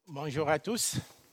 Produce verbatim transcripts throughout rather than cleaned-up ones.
Bonjour à tous.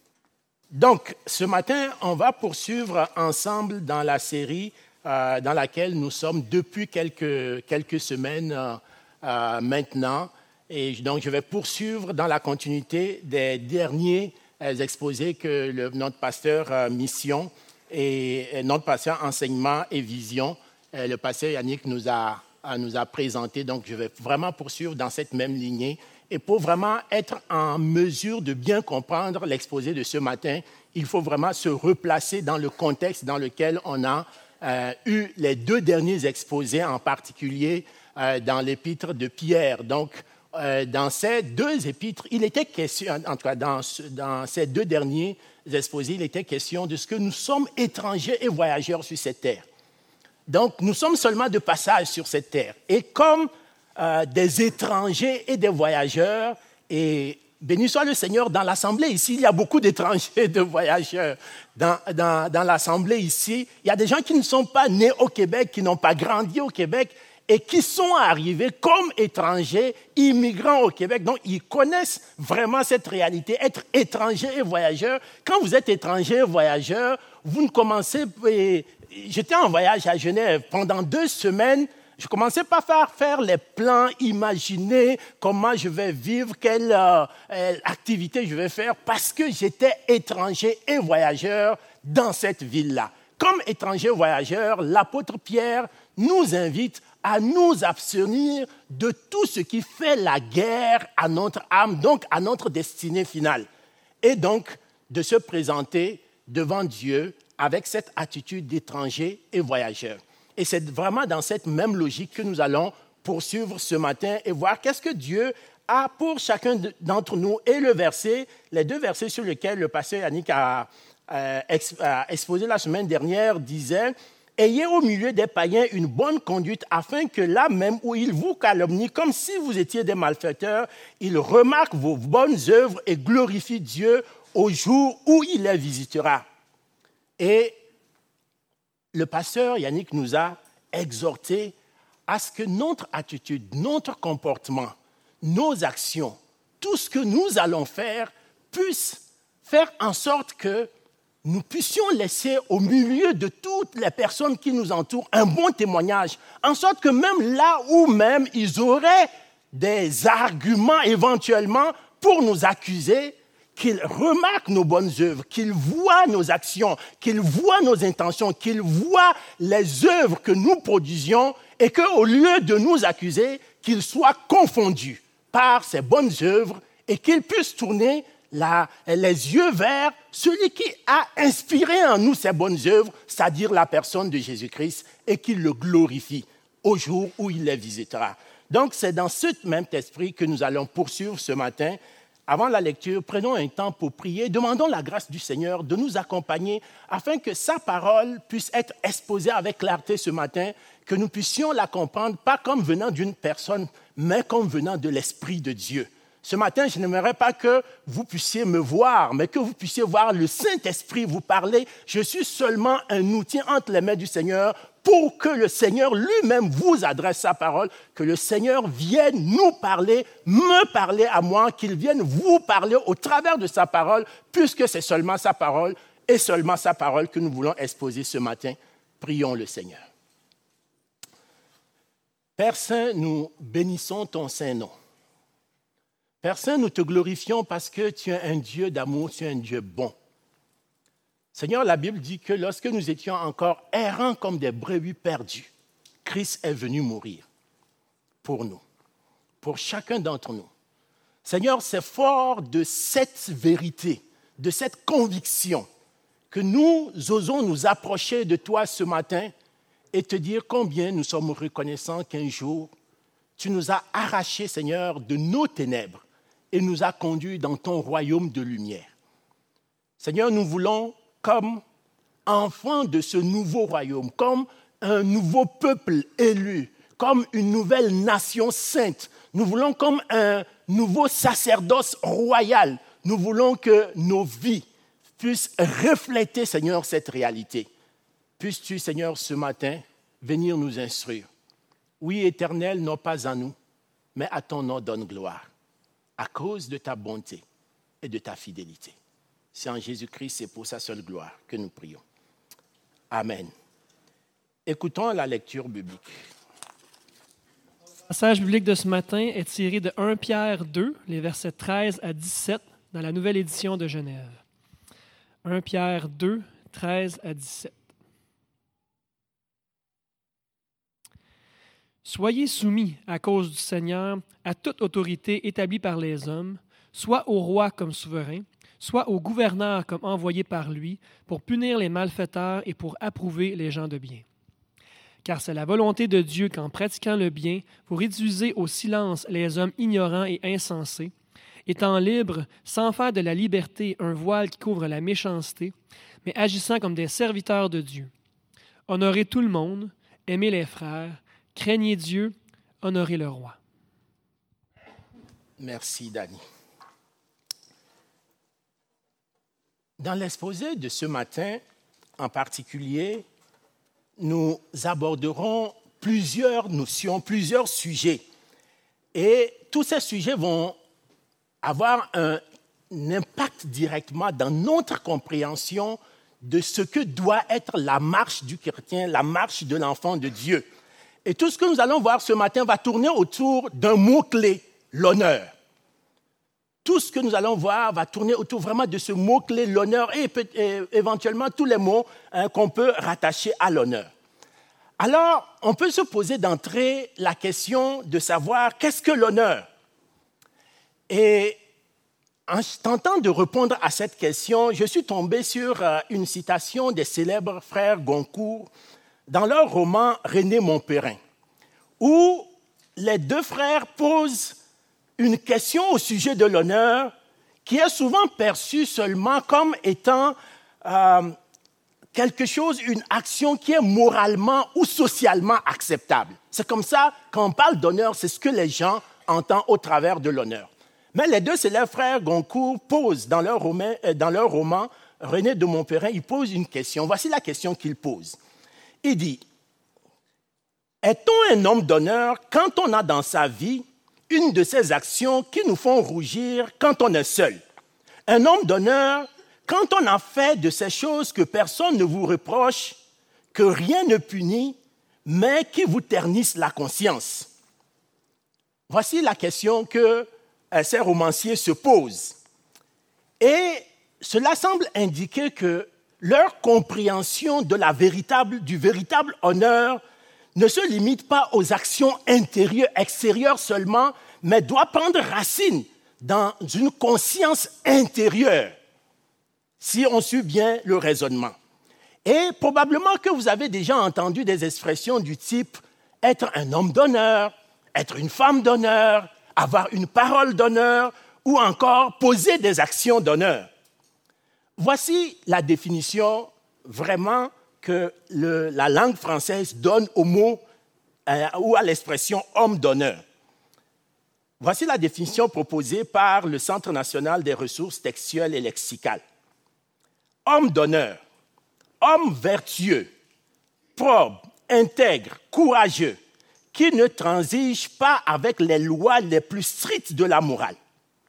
Donc, ce matin, on va poursuivre ensemble dans la série euh, dans laquelle nous sommes depuis quelques, quelques semaines euh, euh, maintenant. Et donc, je vais poursuivre dans la continuité des derniers euh, exposés que le, notre pasteur euh, Mission et, et notre pasteur Enseignement et Vision, euh, le pasteur Yannick nous a, nous a présenté. Donc, je vais vraiment poursuivre dans cette même lignée. Et pour vraiment être en mesure de bien comprendre l'exposé de ce matin, il faut vraiment se replacer dans le contexte dans lequel on a euh, eu les deux derniers exposés, en particulier euh, dans l'épître de Pierre. Donc, euh, dans ces deux épîtres, il était question, en tout cas dans, dans ces deux derniers exposés, il était question de ce que nous sommes étrangers et voyageurs sur cette terre. Donc, nous sommes seulement de passage sur cette terre. Et comme Euh, des étrangers et des voyageurs. Et béni soit le Seigneur, dans l'assemblée ici, il y a beaucoup d'étrangers et de voyageurs. Dans, dans, dans l'assemblée ici, il y a des gens qui ne sont pas nés au Québec, qui n'ont pas grandi au Québec et qui sont arrivés comme étrangers, immigrants au Québec. Donc, ils connaissent vraiment cette réalité. Être étranger et voyageur, quand vous êtes étranger et voyageur, vous ne commencez... J'étais en voyage à Genève pendant deux semaines. Je commençais pas à faire les plans, imaginer comment je vais vivre, quelle euh, activité je vais faire, parce que j'étais étranger et voyageur dans cette ville-là. Comme étranger et voyageur, l'apôtre Pierre nous invite à nous abstenir de tout ce qui fait la guerre à notre âme, donc à notre destinée finale. Et donc, de se présenter devant Dieu avec cette attitude d'étranger et voyageur. Et c'est vraiment dans cette même logique que nous allons poursuivre ce matin et voir qu'est-ce que Dieu a pour chacun d'entre nous. Et le verset, les deux versets sur lesquels le pasteur Yannick a, a exposé la semaine dernière disaient « Ayez au milieu des païens une bonne conduite afin que là même où ils vous calomnient, comme si vous étiez des malfaiteurs, ils remarquent vos bonnes œuvres et glorifient Dieu au jour où il les visitera. » Et le pasteur Yannick nous a exhortés à ce que notre attitude, notre comportement, nos actions, tout ce que nous allons faire puisse faire en sorte que nous puissions laisser au milieu de toutes les personnes qui nous entourent un bon témoignage, en sorte que même là où même ils auraient des arguments éventuellement pour nous accuser, qu'ils remarquent nos bonnes œuvres, qu'ils voient nos actions, qu'ils voient nos intentions, qu'ils voient les œuvres que nous produisions et qu'au lieu de nous accuser, qu'ils soient confondus par ces bonnes œuvres et qu'ils puissent tourner la, les yeux vers celui qui a inspiré en nous ces bonnes œuvres, c'est-à-dire la personne de Jésus-Christ, et qu'ils le glorifient au jour où il les visitera. Donc, c'est dans ce même esprit que nous allons poursuivre ce matin. Avant la lecture, prenons un temps pour prier. Demandons la grâce du Seigneur de nous accompagner afin que sa parole puisse être exposée avec clarté ce matin, que nous puissions la comprendre, pas comme venant d'une personne, mais comme venant de l'Esprit de Dieu. Ce matin, je n'aimerais pas que vous puissiez me voir, mais que vous puissiez voir le Saint-Esprit vous parler. Je suis seulement un outil entre les mains du Seigneur pour que le Seigneur lui-même vous adresse sa parole, que le Seigneur vienne nous parler, me parler à moi, qu'il vienne vous parler au travers de sa parole, puisque c'est seulement sa parole et seulement sa parole que nous voulons exposer ce matin. Prions le Seigneur. Père Saint, nous bénissons ton saint nom. Père Saint, nous te glorifions parce que tu es un Dieu d'amour, tu es un Dieu bon. Seigneur, la Bible dit que lorsque nous étions encore errants comme des brebis perdues, Christ est venu mourir pour nous, pour chacun d'entre nous. Seigneur, c'est fort de cette vérité, de cette conviction que nous osons nous approcher de toi ce matin et te dire combien nous sommes reconnaissants qu'un jour, tu nous as arrachés, Seigneur, de nos ténèbres et nous as conduits dans ton royaume de lumière. Seigneur, nous voulons, comme enfants de ce nouveau royaume, comme un nouveau peuple élu, comme une nouvelle nation sainte. Nous voulons comme un nouveau sacerdoce royal. Nous voulons que nos vies puissent refléter, Seigneur, cette réalité. Puisses-tu, Seigneur, ce matin, venir nous instruire. Oui, Éternel, non pas à nous, mais à ton nom donne gloire, à cause de ta bonté et de ta fidélité. C'est en Jésus-Christ et pour sa seule gloire que nous prions. Amen. Écoutons la lecture biblique. Le passage biblique de ce matin est tiré de premier Pierre deux, les versets treize à dix-sept, dans la nouvelle édition de Genève. premier Pierre deux, treize à dix-sept. Soyez soumis à cause du Seigneur à toute autorité établie par les hommes, soit au roi comme souverain, soit au gouverneur comme envoyé par lui, pour punir les malfaiteurs et pour approuver les gens de bien. Car c'est la volonté de Dieu qu'en pratiquant le bien, vous réduisez au silence les hommes ignorants et insensés, étant libres, sans faire de la liberté un voile qui couvre la méchanceté, mais agissant comme des serviteurs de Dieu. Honorez tout le monde, aimez les frères, craignez Dieu, honorez le roi. Merci, Dani. Dans l'exposé de ce matin, en particulier, nous aborderons plusieurs notions, plusieurs sujets. Et tous ces sujets vont avoir un impact directement dans notre compréhension de ce que doit être la marche du chrétien, la marche de l'enfant de Dieu. Et tout ce que nous allons voir ce matin va tourner autour d'un mot-clé, l'honneur. Tout ce que nous allons voir va tourner autour vraiment de ce mot-clé, l'honneur, et, et éventuellement tous les mots hein, qu'on peut rattacher à l'honneur. Alors, on peut se poser d'entrée la question de savoir qu'est-ce que l'honneur? Et en tentant de répondre à cette question, je suis tombé sur une citation des célèbres frères Goncourt dans leur roman « René Montperrin », où les deux frères posent une question au sujet de l'honneur qui est souvent perçue seulement comme étant euh, quelque chose, une action qui est moralement ou socialement acceptable. C'est comme ça, quand on parle d'honneur, c'est ce que les gens entendent au travers de l'honneur. Mais les deux célèbres frères Goncourt posent dans leur roman, dans leur roman René de Montperrin, ils posent une question. Voici la question qu'ils posent. Il dit, est-on un homme d'honneur quand on a dans sa vie une de ces actions qui nous font rougir quand on est seul? Un homme d'honneur quand on a fait de ces choses que personne ne vous reproche, que rien ne punit, mais qui vous ternissent la conscience. Voici la question que ces romanciers se posent. Et cela semble indiquer que leur compréhension de la véritable, du véritable honneur ne se limite pas aux actions intérieures, extérieures seulement, mais doit prendre racine dans une conscience intérieure, si on suit bien le raisonnement. Et probablement que vous avez déjà entendu des expressions du type « être un homme d'honneur »,« être une femme d'honneur »,« avoir une parole d'honneur » ou encore « poser des actions d'honneur ». Voici la définition vraiment que le, la langue française donne au mot euh, ou à l'expression « homme d'honneur ». Voici la définition proposée par le Centre national des ressources textuelles et lexicales. Homme d'honneur, homme vertueux, probe, intègre, courageux, qui ne transige pas avec les lois les plus strictes de la morale.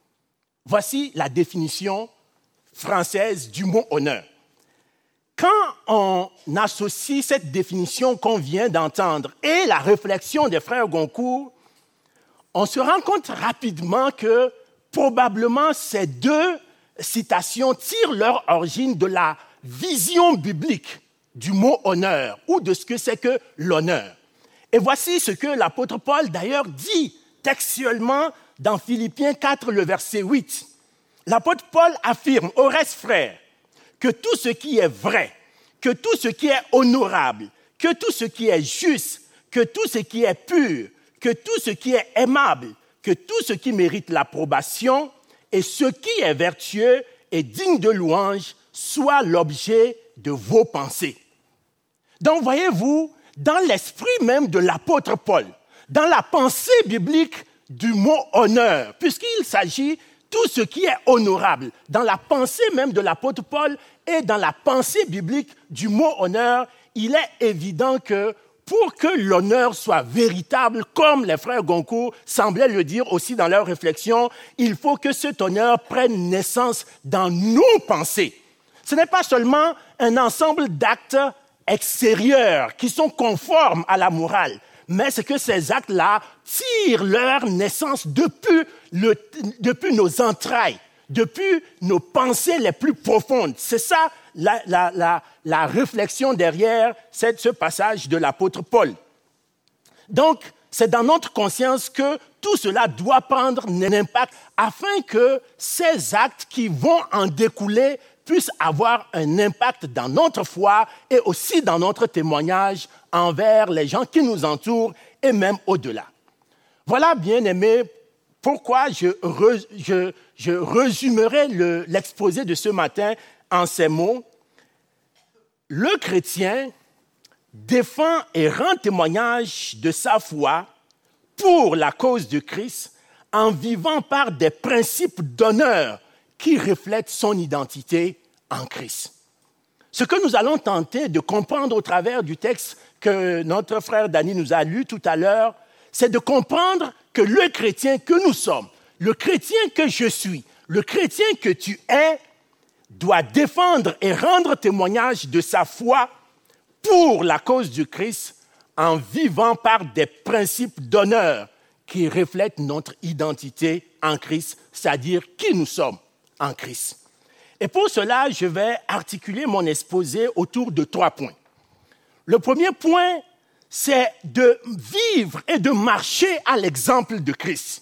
Voici la définition française du mot honneur. Quand on associe cette définition qu'on vient d'entendre et la réflexion des frères Goncourt, on se rend compte rapidement que probablement ces deux citations tirent leur origine de la vision biblique du mot honneur ou de ce que c'est que l'honneur. Et voici ce que l'apôtre Paul d'ailleurs dit textuellement dans Philippiens quatre, le verset huit. L'apôtre Paul affirme, au reste frères, que tout ce qui est vrai, que tout ce qui est honorable, que tout ce qui est juste, que tout ce qui est pur, que tout ce qui est aimable, que tout ce qui mérite l'approbation et ce qui est vertueux et digne de louange soit l'objet de vos pensées. Donc, voyez-vous, dans l'esprit même de l'apôtre Paul, dans la pensée biblique du mot honneur, puisqu'il s'agit tout ce qui est honorable, dans la pensée même de l'apôtre Paul et dans la pensée biblique du mot honneur, il est évident que pour que l'honneur soit véritable, comme les frères Goncourt semblaient le dire aussi dans leur réflexion, il faut que cet honneur prenne naissance dans nos pensées. Ce n'est pas seulement un ensemble d'actes extérieurs qui sont conformes à la morale, mais c'est que ces actes-là tirent leur naissance depuis, le, depuis nos entrailles, depuis nos pensées les plus profondes. C'est ça la, la, la, la réflexion derrière cette, ce passage de l'apôtre Paul. Donc, c'est dans notre conscience que tout cela doit prendre un impact afin que ces actes qui vont en découler puissent avoir un impact dans notre foi et aussi dans notre témoignage envers les gens qui nous entourent et même au-delà. Voilà, bien-aimés, pourquoi je, re, je, je résumerai le, l'exposé de ce matin en ces mots. Le chrétien défend et rend témoignage de sa foi pour la cause de Christ en vivant par des principes d'honneur qui reflètent son identité en Christ. Ce que nous allons tenter de comprendre au travers du texte que notre frère Danny nous a lu tout à l'heure, c'est de comprendre que le chrétien que nous sommes, le chrétien que je suis, le chrétien que tu es, doit défendre et rendre témoignage de sa foi pour la cause du Christ en vivant par des principes d'honneur qui reflètent notre identité en Christ, c'est-à-dire qui nous sommes en Christ. Et pour cela, je vais articuler mon exposé autour de trois points. Le premier point, c'est de vivre et de marcher à l'exemple de Christ.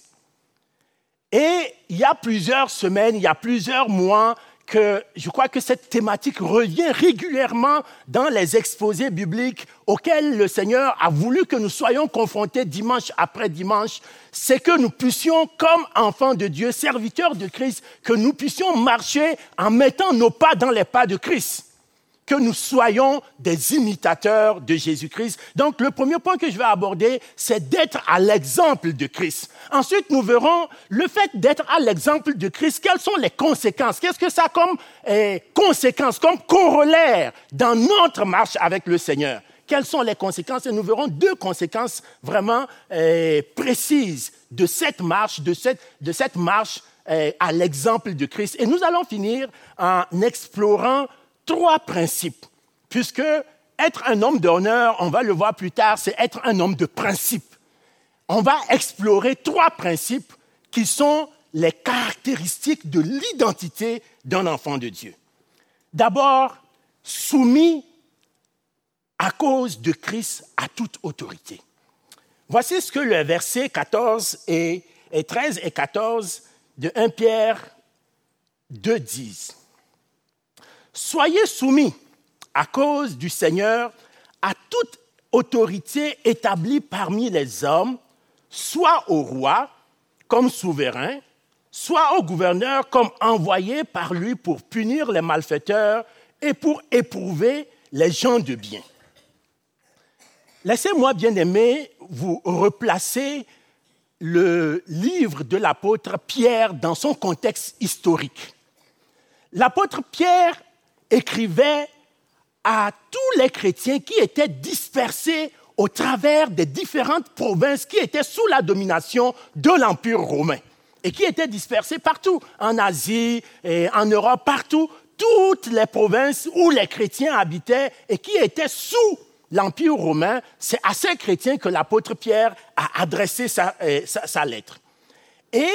Et il y a plusieurs semaines, il y a plusieurs mois, que je crois que cette thématique revient régulièrement dans les exposés bibliques auxquels le Seigneur a voulu que nous soyons confrontés dimanche après dimanche. C'est que nous puissions, comme enfants de Dieu, serviteurs de Christ, que nous puissions marcher en mettant nos pas dans les pas de Christ. Que nous soyons des imitateurs de Jésus-Christ. Donc, le premier point que je vais aborder, c'est d'être à l'exemple de Christ. Ensuite, nous verrons le fait d'être à l'exemple de Christ. Quelles sont les conséquences? Qu'est-ce que ça a comme eh, conséquences, comme corollaire dans notre marche avec le Seigneur? Quelles sont les conséquences? Et nous verrons deux conséquences vraiment eh, précises de cette marche, de cette, de cette marche eh, à l'exemple de Christ. Et nous allons finir en explorant trois principes, puisque être un homme d'honneur, on va le voir plus tard, c'est être un homme de principe. On va explorer trois principes qui sont les caractéristiques de l'identité d'un enfant de Dieu. D'abord, soumis à cause de Christ à toute autorité. Voici ce que le verset quatorze et, et treize et quatorze de premier Pierre deux disent. Soyez soumis à cause du Seigneur à toute autorité établie parmi les hommes, soit au roi comme souverain, soit au gouverneur comme envoyé par lui pour punir les malfaiteurs et pour éprouver les gens de bien. Laissez-moi, bien-aimés, vous replacer le livre de l'apôtre Pierre dans son contexte historique. L'apôtre Pierre écrivait à tous les chrétiens qui étaient dispersés au travers des différentes provinces qui étaient sous la domination de l'Empire romain et qui étaient dispersés partout, en Asie et en Europe, partout, toutes les provinces où les chrétiens habitaient et qui étaient sous l'Empire romain. C'est à ces chrétiens que l'apôtre Pierre a adressé sa, euh, sa, sa lettre. Et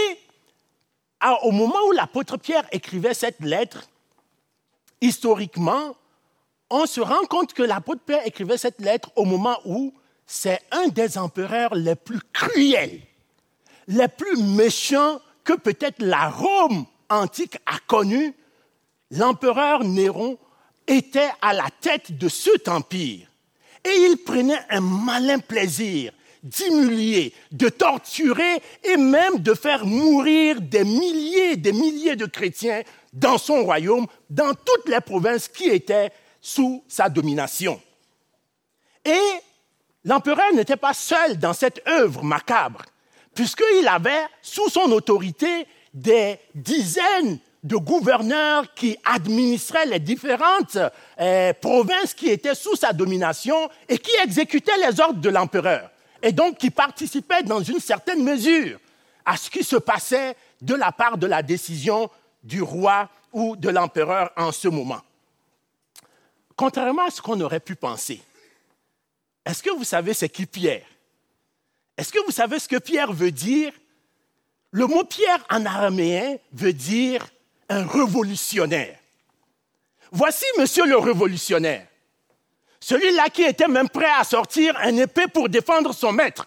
à, au moment où l'apôtre Pierre écrivait cette lettre, historiquement, on se rend compte que l'apôtre Pierre écrivait cette lettre au moment où c'est un des empereurs les plus cruels, les plus méchants que peut-être la Rome antique a connu. L'empereur Néron était à la tête de cet empire et il prenait un malin plaisir d'humilier, de torturer et même de faire mourir des milliers et des milliers de chrétiens dans son royaume, dans toutes les provinces qui étaient sous sa domination. Et l'empereur n'était pas seul dans cette œuvre macabre, puisqu'il avait sous son autorité des dizaines de gouverneurs qui administraient les différentes euh, provinces qui étaient sous sa domination et qui exécutaient les ordres de l'empereur, et donc qui participaient dans une certaine mesure à ce qui se passait de la part de la décision du roi ou de l'empereur en ce moment. Contrairement à ce qu'on aurait pu penser, est-ce que vous savez c'est qui Pierre? Est-ce que vous savez ce que Pierre veut dire? Le mot Pierre en araméen veut dire un révolutionnaire. Voici monsieur le révolutionnaire, celui-là qui était même prêt à sortir une épée pour défendre son maître.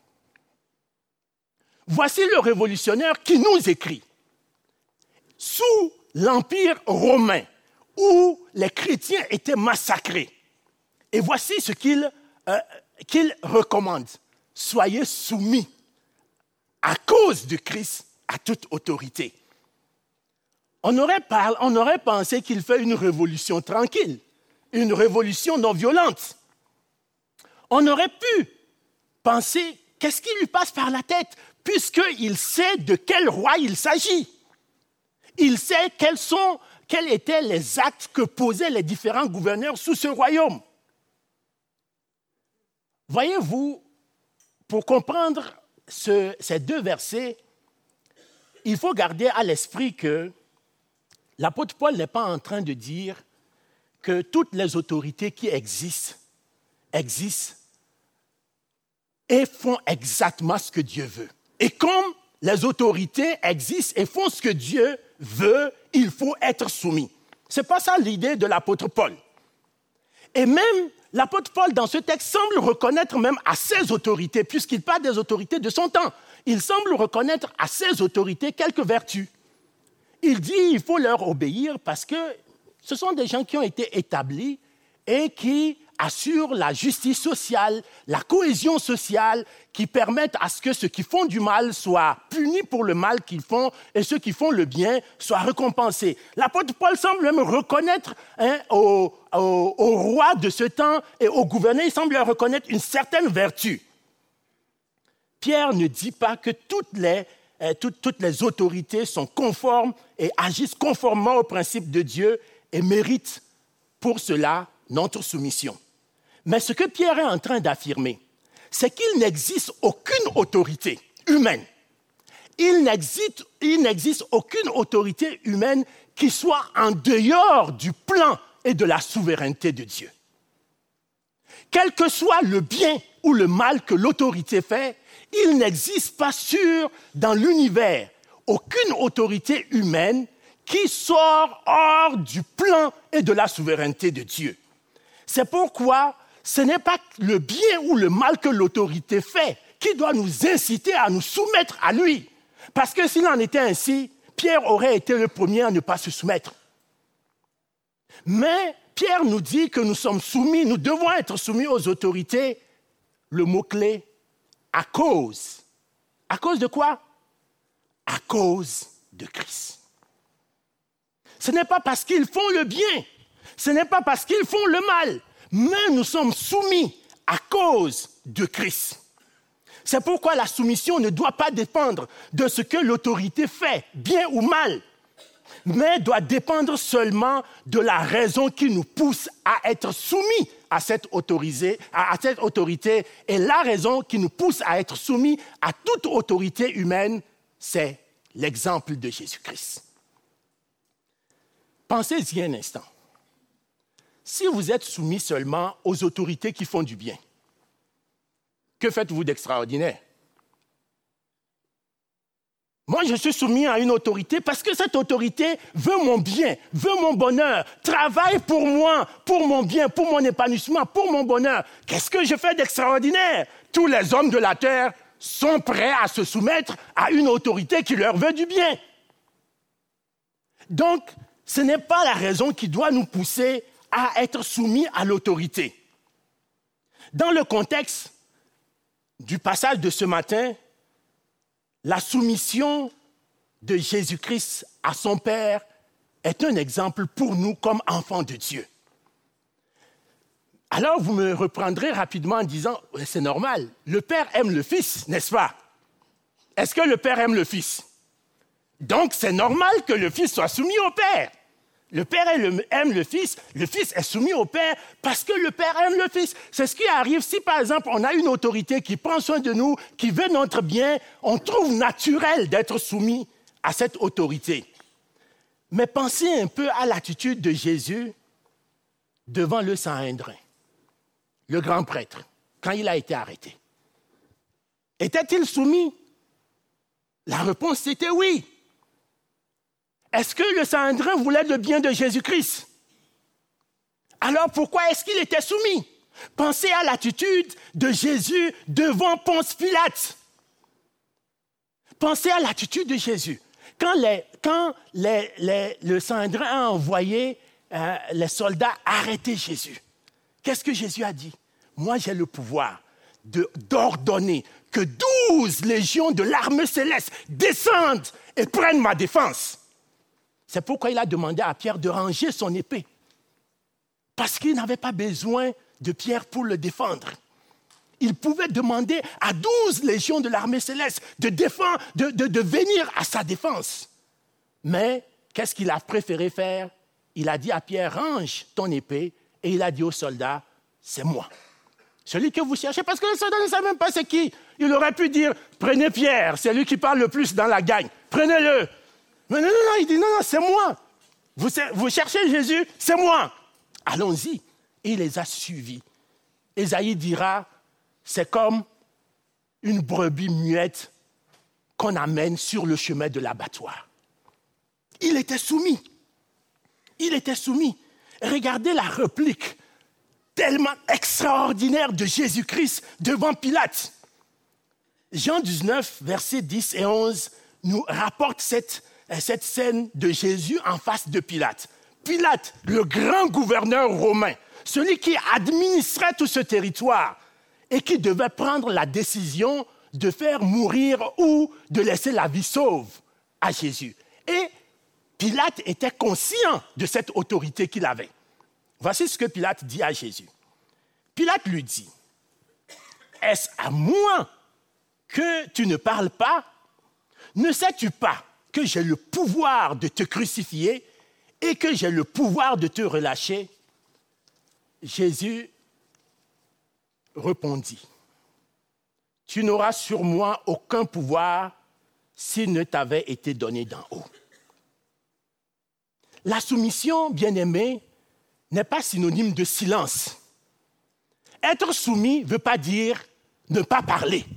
Voici le révolutionnaire qui nous écrit. Sous l'Empire romain, où les chrétiens étaient massacrés, et voici ce qu'il, euh, qu'il recommande. Soyez soumis à cause de Christ à toute autorité. On aurait, parlé, on aurait pensé qu'il fait une révolution tranquille, une révolution non violente. On aurait pu penser, qu'est-ce qui lui passe par la tête, puisqu'il sait de quel roi il s'agit. Il sait quels, sont, quels étaient les actes que posaient les différents gouverneurs sous ce royaume. Voyez-vous, pour comprendre ce, ces deux versets, il faut garder à l'esprit que l'apôtre Paul n'est pas en train de dire que toutes les autorités qui existent, existent et font exactement ce que Dieu veut. Et comme les autorités existent et font ce que Dieu veut, il faut être soumis. Ce n'est pas ça l'idée de l'apôtre Paul. Et même l'apôtre Paul, dans ce texte, semble reconnaître même à ses autorités, puisqu'il parle des autorités de son temps, il semble reconnaître à ses autorités quelques vertus. Il dit qu'il faut leur obéir parce que ce sont des gens qui ont été établis et qui assurent la justice sociale, la cohésion sociale, qui permettent à ce que ceux qui font du mal soient punis pour le mal qu'ils font et ceux qui font le bien soient récompensés. L'apôtre Paul semble même reconnaître hein, au, au, au roi de ce temps et au gouverneur, il semble leur reconnaître une certaine vertu. Pierre ne dit pas que toutes les, euh, toutes, toutes les autorités sont conformes et agissent conformément aux principes de Dieu et méritent pour cela notre soumission. Mais ce que Pierre est en train d'affirmer, c'est qu'il n'existe aucune autorité humaine. Il n'existe, il n'existe aucune autorité humaine qui soit en dehors du plan et de la souveraineté de Dieu. Quel que soit le bien ou le mal que l'autorité fait, il n'existe pas sur dans l'univers aucune autorité humaine qui sort hors du plan et de la souveraineté de Dieu. C'est pourquoi ce n'est pas le bien ou le mal que l'autorité fait qui doit nous inciter à nous soumettre à lui. Parce que s'il en était ainsi, Pierre aurait été le premier à ne pas se soumettre. Mais Pierre nous dit que nous sommes soumis, nous devons être soumis aux autorités, le mot-clé, à cause. À cause de quoi? À cause de Christ. Ce n'est pas parce qu'ils font le bien, ce n'est pas parce qu'ils font le mal, mais nous sommes soumis à cause de Christ. C'est pourquoi la soumission ne doit pas dépendre de ce que l'autorité fait, bien ou mal, mais doit dépendre seulement de la raison qui nous pousse à être soumis à cette, à cette autorité. Et la raison qui nous pousse à être soumis à toute autorité humaine, c'est l'exemple de Jésus-Christ. Pensez-y un instant. Si vous êtes soumis seulement aux autorités qui font du bien, que faites-vous d'extraordinaire? Moi, je suis soumis à une autorité parce que cette autorité veut mon bien, veut mon bonheur, travaille pour moi, pour mon bien, pour mon épanouissement, pour mon bonheur. Qu'est-ce que je fais d'extraordinaire? Tous les hommes de la terre sont prêts à se soumettre à une autorité qui leur veut du bien. Donc, ce n'est pas la raison qui doit nous pousser à être soumis à l'autorité. Dans le contexte du passage de ce matin, la soumission de Jésus-Christ à son Père est un exemple pour nous comme enfants de Dieu. Alors vous me reprendrez rapidement en disant, c'est normal, le Père aime le Fils, n'est-ce pas? Est-ce que le Père aime le Fils? Donc, c'est normal que le Fils soit soumis au Père. Le Père aime le Fils, le Fils est soumis au Père parce que le Père aime le Fils. C'est ce qui arrive si, par exemple, on a une autorité qui prend soin de nous, qui veut notre bien, on trouve naturel d'être soumis à cette autorité. Mais pensez un peu à l'attitude de Jésus devant le Sanhédrin, le grand prêtre, quand il a été arrêté. Était-il soumis? La réponse était oui. Est-ce que le Sanhédrin voulait le bien de Jésus-Christ? Alors pourquoi est-ce qu'il était soumis? Pensez à l'attitude de Jésus devant Ponce Pilate. Pensez à l'attitude de Jésus. Quand, les, quand les, les, le Sanhédrin a envoyé euh, les soldats arrêter Jésus, qu'est-ce que Jésus a dit? Moi, j'ai le pouvoir de, d'ordonner que douze légions de l'armée céleste descendent et prennent ma défense. C'est pourquoi il a demandé à Pierre de ranger son épée. Parce qu'il n'avait pas besoin de Pierre pour le défendre. Il pouvait demander à douze légions de l'armée céleste de, défendre, de, de, de venir à sa défense. Mais qu'est-ce qu'il a préféré faire? Il a dit à Pierre, range ton épée, et il a dit aux soldats, c'est moi. Celui que vous cherchez, parce que le soldat ne sait même pas c'est qui. Il aurait pu dire, prenez Pierre, c'est lui qui parle le plus dans la gang, prenez-le. Mais non, non, non, il dit, non, non, c'est moi. Vous, vous cherchez Jésus, c'est moi. Allons-y. Et il les a suivis. Ésaïe dira, c'est comme une brebis muette qu'on amène sur le chemin de l'abattoir. Il était soumis. Il était soumis. Regardez la réplique tellement extraordinaire de Jésus-Christ devant Pilate. Jean dix-neuf, versets dix et onze, nous rapporte cette, cette scène de Jésus en face de Pilate. Pilate, le grand gouverneur romain, celui qui administrait tout ce territoire et qui devait prendre la décision de faire mourir ou de laisser la vie sauve à Jésus. Et Pilate était conscient de cette autorité qu'il avait. Voici ce que Pilate dit à Jésus. Pilate lui dit, « Est-ce à moi que tu ne parles pas? Ne sais-tu pas que j'ai le pouvoir de te crucifier et que j'ai le pouvoir de te relâcher? » Jésus répondit, « Tu n'auras sur moi aucun pouvoir s'il ne t'avait été donné d'en haut. » La soumission, bien-aimée, n'est pas synonyme de silence. Être soumis ne veut pas dire ne pas parler.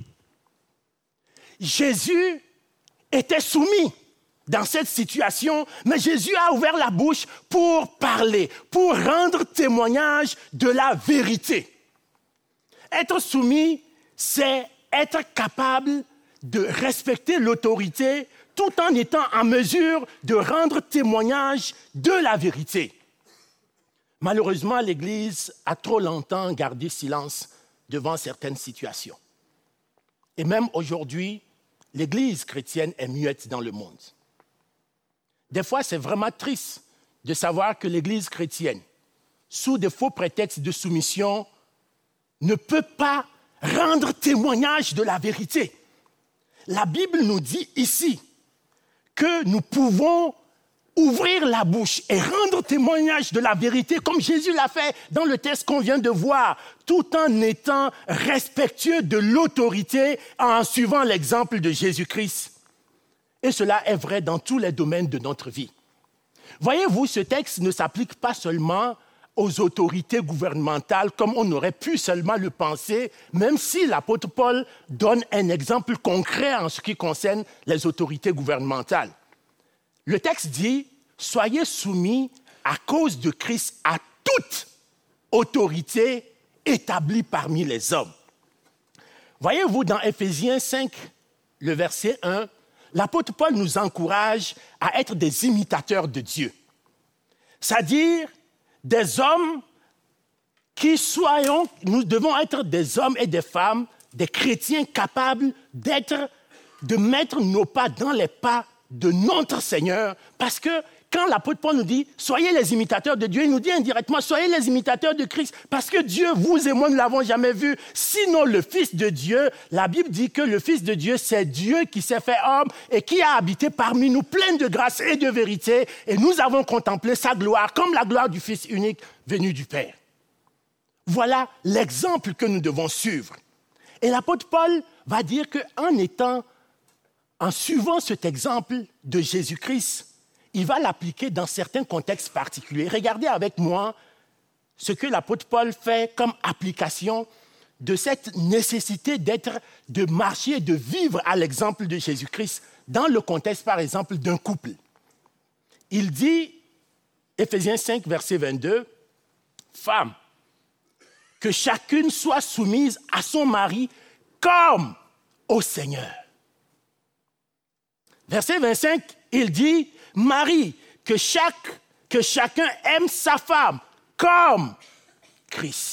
Jésus était soumis dans cette situation, mais Jésus a ouvert la bouche pour parler, pour rendre témoignage de la vérité. Être soumis, c'est être capable de respecter l'autorité tout en étant en mesure de rendre témoignage de la vérité. Malheureusement, l'Église a trop longtemps gardé silence devant certaines situations. Et même aujourd'hui, l'Église chrétienne est muette dans le monde. Des fois, c'est vraiment triste de savoir que l'Église chrétienne, sous de faux prétextes de soumission, ne peut pas rendre témoignage de la vérité. La Bible nous dit ici que nous pouvons ouvrir la bouche et rendre témoignage de la vérité, comme Jésus l'a fait dans le texte qu'on vient de voir, tout en étant respectueux de l'autorité, en suivant l'exemple de Jésus-Christ. Et cela est vrai dans tous les domaines de notre vie. Voyez-vous, ce texte ne s'applique pas seulement aux autorités gouvernementales, comme on aurait pu seulement le penser, même si l'apôtre Paul donne un exemple concret en ce qui concerne les autorités gouvernementales. Le texte dit « Soyez soumis à cause de Christ à toute autorité établie parmi les hommes. » Voyez-vous, dans Éphésiens cinq, le verset un, l'apôtre Paul nous encourage à être des imitateurs de Dieu. C'est-à-dire des hommes qui soyons, nous devons être des hommes et des femmes, des chrétiens capables d'être, de mettre nos pas dans les pas de notre Seigneur, parce que quand l'apôtre Paul nous dit « Soyez les imitateurs de Dieu », il nous dit indirectement « Soyez les imitateurs de Christ » parce que Dieu, vous et moi, ne l'avons jamais vu. Sinon, le Fils de Dieu, la Bible dit que le Fils de Dieu, c'est Dieu qui s'est fait homme et qui a habité parmi nous, plein de grâce et de vérité. Et nous avons contemplé sa gloire comme la gloire du Fils unique venu du Père. Voilà l'exemple que nous devons suivre. Et l'apôtre Paul va dire qu'en étant, en suivant cet exemple de Jésus-Christ, il va l'appliquer dans certains contextes particuliers. Regardez avec moi ce que l'apôtre Paul fait comme application de cette nécessité d'être, de marcher et de vivre à l'exemple de Jésus-Christ dans le contexte, par exemple, d'un couple. Il dit, Éphésiens cinq, verset vingt-deux, « Femmes, que chacune soit soumise à son mari comme au Seigneur. » Verset vingt-cinq, il dit, « Marie, que, chaque, que chacun aime sa femme comme Christ. »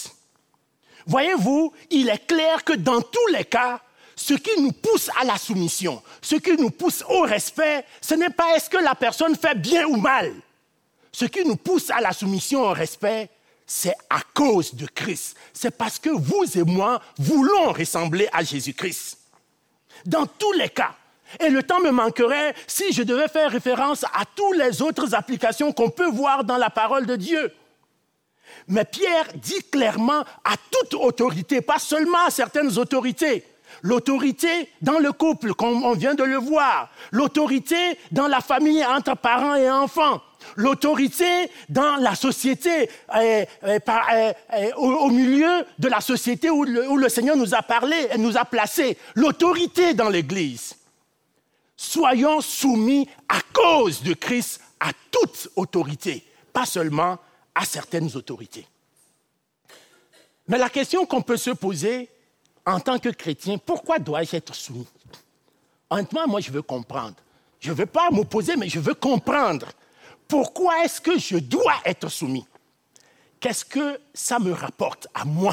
Voyez-vous, il est clair que dans tous les cas, ce qui nous pousse à la soumission, ce qui nous pousse au respect, ce n'est pas est-ce que la personne fait bien ou mal. Ce qui nous pousse à la soumission au respect, c'est à cause de Christ. C'est parce que vous et moi voulons ressembler à Jésus-Christ. Dans tous les cas. Et le temps me manquerait si je devais faire référence à toutes les autres applications qu'on peut voir dans la parole de Dieu. Mais Pierre dit clairement à toute autorité, pas seulement à certaines autorités. L'autorité dans le couple, comme on vient de le voir. L'autorité dans la famille entre parents et enfants. L'autorité dans la société, euh, euh, par, euh, euh, au, au milieu de la société où le, où le Seigneur nous a parlé et nous a placés. L'autorité dans l'Église. Soyons soumis à cause de Christ à toute autorité, pas seulement à certaines autorités. Mais la question qu'on peut se poser en tant que chrétien, pourquoi dois-je être soumis? Honnêtement, moi, je veux comprendre. Je ne veux pas m'opposer, mais je veux comprendre. Pourquoi est-ce que je dois être soumis? Qu'est-ce que ça me rapporte à moi?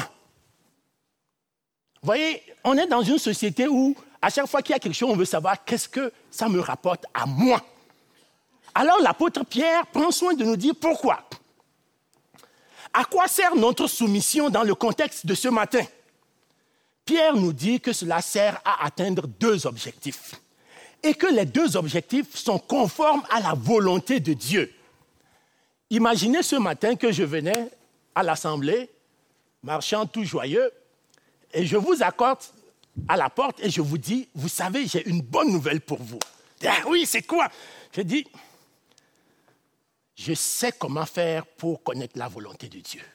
Vous voyez, on est dans une société où, à chaque fois qu'il y a quelque chose, on veut savoir qu'est-ce que ça me rapporte à moi. Alors, l'apôtre Pierre prend soin de nous dire pourquoi. À quoi sert notre soumission dans le contexte de ce matin? Pierre nous dit que cela sert à atteindre deux objectifs. Et que les deux objectifs sont conformes à la volonté de Dieu. Imaginez ce matin que je venais à l'assemblée, marchant tout joyeux, et je vous accorde à la porte et je vous dis, vous savez, j'ai une bonne nouvelle pour vous. Ah oui, c'est quoi? Je dis, je sais comment faire pour connaître la volonté de Dieu.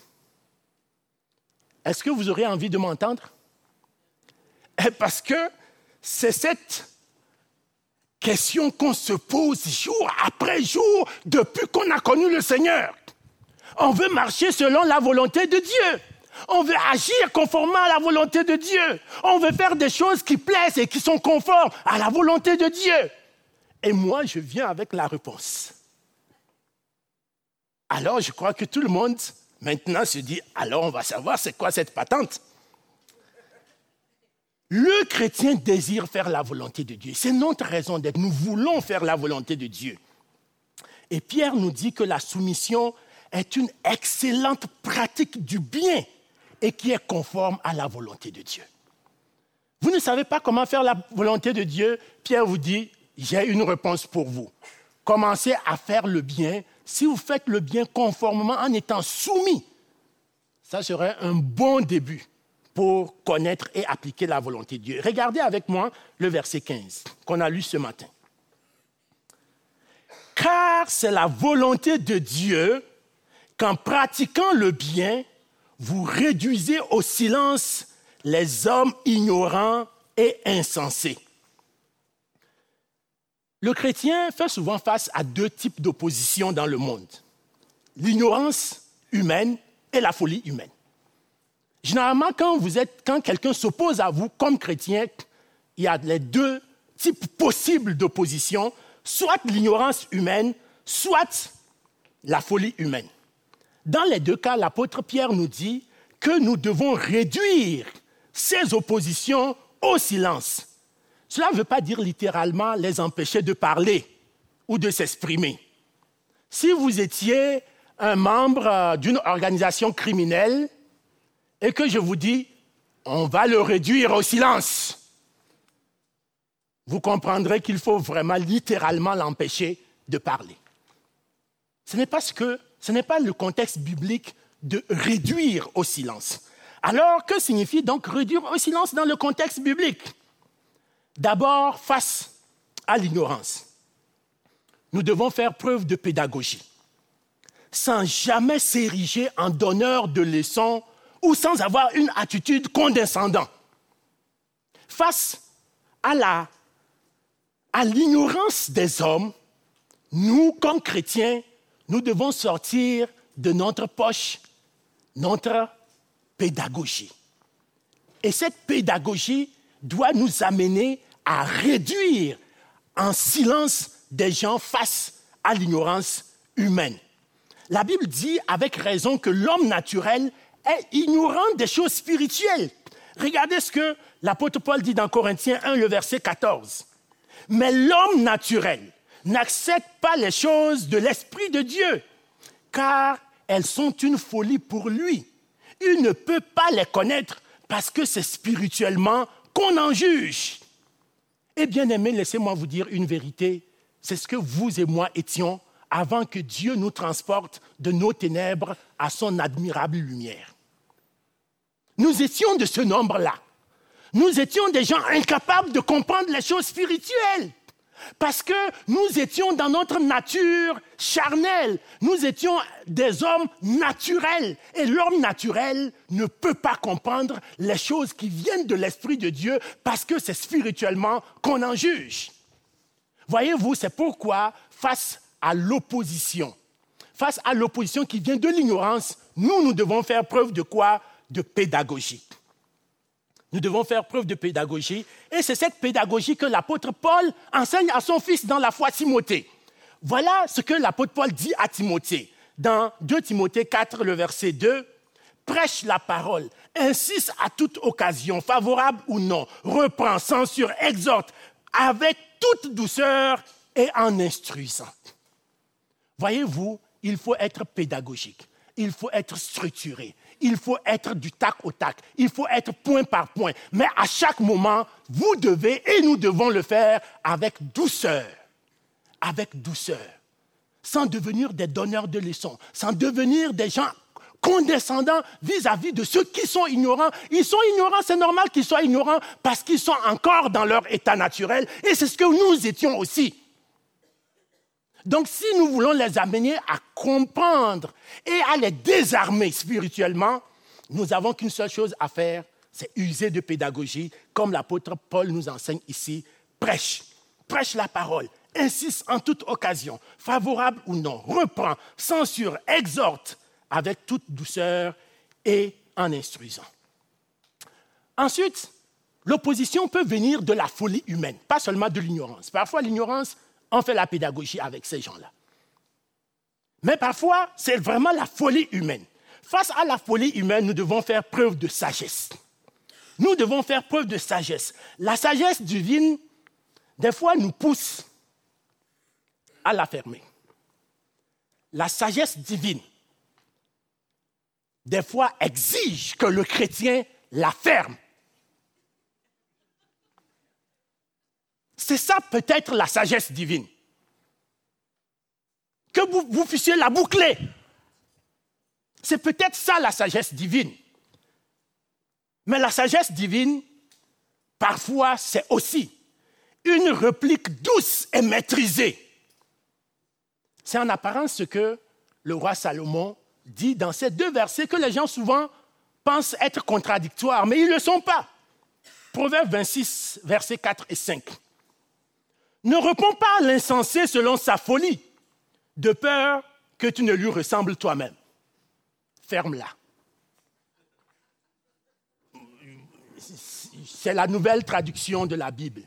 Est-ce que vous aurez envie de m'entendre? Parce que c'est cette question qu'on se pose jour après jour depuis qu'on a connu le Seigneur. On veut marcher selon la volonté de Dieu. On veut agir conformément à la volonté de Dieu. On veut faire des choses qui plaisent et qui sont conformes à la volonté de Dieu. Et moi, je viens avec la réponse. Alors, je crois que tout le monde, maintenant, se dit, alors on va savoir c'est quoi cette patente. Le chrétien désire faire la volonté de Dieu. C'est notre raison d'être. Nous voulons faire la volonté de Dieu. Et Pierre nous dit que la soumission est une excellente pratique du bien et qui est conforme à la volonté de Dieu. Vous ne savez pas comment faire la volonté de Dieu? Pierre vous dit, j'ai une réponse pour vous. Commencez à faire le bien. Si vous faites le bien conformément en étant soumis, ça serait un bon début pour connaître et appliquer la volonté de Dieu. Regardez avec moi le verset quinze qu'on a lu ce matin. « Car c'est la volonté de Dieu qu'en pratiquant le bien, vous réduisez au silence les hommes ignorants et insensés. » Le chrétien fait souvent face à deux types d'opposition dans le monde. L'ignorance humaine et la folie humaine. Généralement, quand, vous êtes, quand quelqu'un s'oppose à vous comme chrétien, il y a les deux types possibles d'opposition, soit l'ignorance humaine, soit la folie humaine. Dans les deux cas, l'apôtre Pierre nous dit que nous devons réduire ces oppositions au silence. Cela ne veut pas dire littéralement les empêcher de parler ou de s'exprimer. si vous étiez un membre d'une organisation criminelle et que je vous dis, on va le réduire au silence, vous comprendrez qu'il faut vraiment littéralement l'empêcher de parler. Ce n'est pas ce que, ce n'est pas le contexte biblique de réduire au silence. Alors, que signifie donc réduire au silence dans le contexte biblique? D'abord, face à l'ignorance, nous devons faire preuve de pédagogie, sans jamais s'ériger en donneur de leçons ou sans avoir une attitude condescendante. Face à la, à l'ignorance des hommes, nous, comme chrétiens, nous devons sortir de notre poche notre pédagogie. Et cette pédagogie doit nous amener à réduire en silence des gens face à l'ignorance humaine. La Bible dit avec raison que l'homme naturel est ignorant des choses spirituelles. Regardez ce que l'apôtre Paul dit dans Corinthiens un, le verset quatorze. Mais l'homme naturel n'accepte pas les choses de l'Esprit de Dieu, car elles sont une folie pour lui. Il ne peut pas les connaître parce que c'est spirituellement qu'on en juge. Et bien aimés, laissez-moi vous dire une vérité. C'est ce que vous et moi étions avant que Dieu nous transporte de nos ténèbres à son admirable lumière. Nous étions de ce nombre-là. Nous étions des gens incapables de comprendre les choses spirituelles. Parce que nous étions dans notre nature charnelle. Nous étions des hommes naturels. Et l'homme naturel ne peut pas comprendre les choses qui viennent de l'Esprit de Dieu parce que c'est spirituellement qu'on en juge. Voyez-vous, c'est pourquoi, face à l'opposition, face à l'opposition qui vient de l'ignorance, nous, nous devons faire preuve de quoi? De pédagogie. Nous devons faire preuve de pédagogie. Et c'est cette pédagogie que l'apôtre Paul enseigne à son fils dans la foi Timothée. Voilà ce que l'apôtre Paul dit à Timothée. Dans deux Timothée quatre, le verset deux, « Prêche la parole, insiste à toute occasion, favorable ou non, reprend, censure, exhorte, avec toute douceur et en instruisant. » Voyez-vous, il faut être pédagogique, il faut être structuré. Il faut être du tac au tac. Il faut être point par point. Mais à chaque moment, vous devez et nous devons le faire avec douceur. Avec douceur. Sans devenir des donneurs de leçons. Sans devenir des gens condescendants vis-à-vis de ceux qui sont ignorants. Ils sont ignorants, c'est normal qu'ils soient ignorants parce qu'ils sont encore dans leur état naturel. Et c'est ce que nous étions aussi. Donc, si nous voulons les amener à comprendre et à les désarmer spirituellement, nous n'avons qu'une seule chose à faire, c'est user de pédagogie, comme l'apôtre Paul nous enseigne ici. Prêche, prêche la parole, insiste en toute occasion, favorable ou non, reprend, censure, exhorte, avec toute douceur et en instruisant. Ensuite, l'opposition peut venir de la folie humaine, pas seulement de l'ignorance. Parfois, l'ignorance, on fait la pédagogie avec ces gens-là. Mais parfois, c'est vraiment la folie humaine. Face à la folie humaine, nous devons faire preuve de sagesse. Nous devons faire preuve de sagesse. La sagesse divine, des fois, nous pousse à la fermer. La sagesse divine, des fois, exige que le chrétien la ferme. C'est ça peut-être la sagesse divine. Que vous, vous puissiez la boucler. C'est peut-être ça la sagesse divine. Mais la sagesse divine, parfois, c'est aussi une réplique douce et maîtrisée. C'est en apparence ce que le roi Salomon dit dans ces deux versets que les gens souvent pensent être contradictoires, mais ils ne le sont pas. Proverbe vingt-six, versets quatre et cinq. Ne réponds pas à l'insensé selon sa folie, de peur que tu ne lui ressembles toi-même. Ferme-la. C'est la nouvelle traduction de la Bible.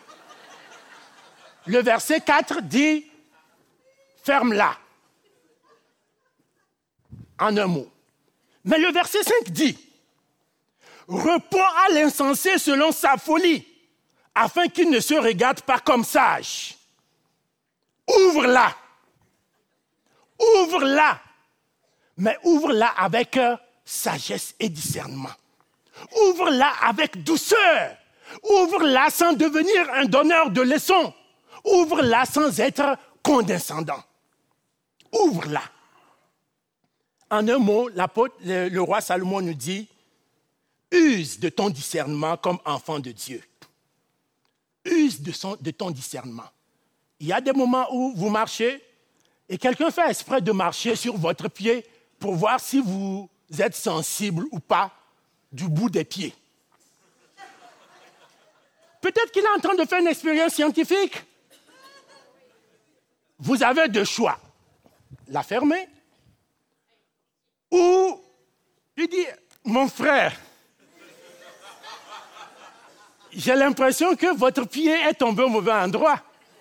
Le verset quatre dit « ferme-la » en un mot. Mais le verset cinq dit « réponds à l'insensé selon sa folie, afin qu'il ne se regarde pas comme sage. Ouvre-la. Ouvre-la, mais ouvre-la avec sagesse et discernement. Ouvre-la avec douceur. Ouvre-la sans devenir un donneur de leçons. Ouvre-la sans être condescendant. Ouvre-la. En un mot, l'apôtre, le, le roi Salomon nous dit, use de ton discernement comme enfant de Dieu. Use de, son, de ton discernement. Il y a des moments où vous marchez et quelqu'un fait exprès de marcher sur votre pied pour voir si vous êtes sensible ou pas du bout des pieds. Peut-être qu'il est en train de faire une expérience scientifique. Vous avez deux choix. La fermer ou lui dire, mon frère, j'ai l'impression que votre pied est tombé au mauvais endroit.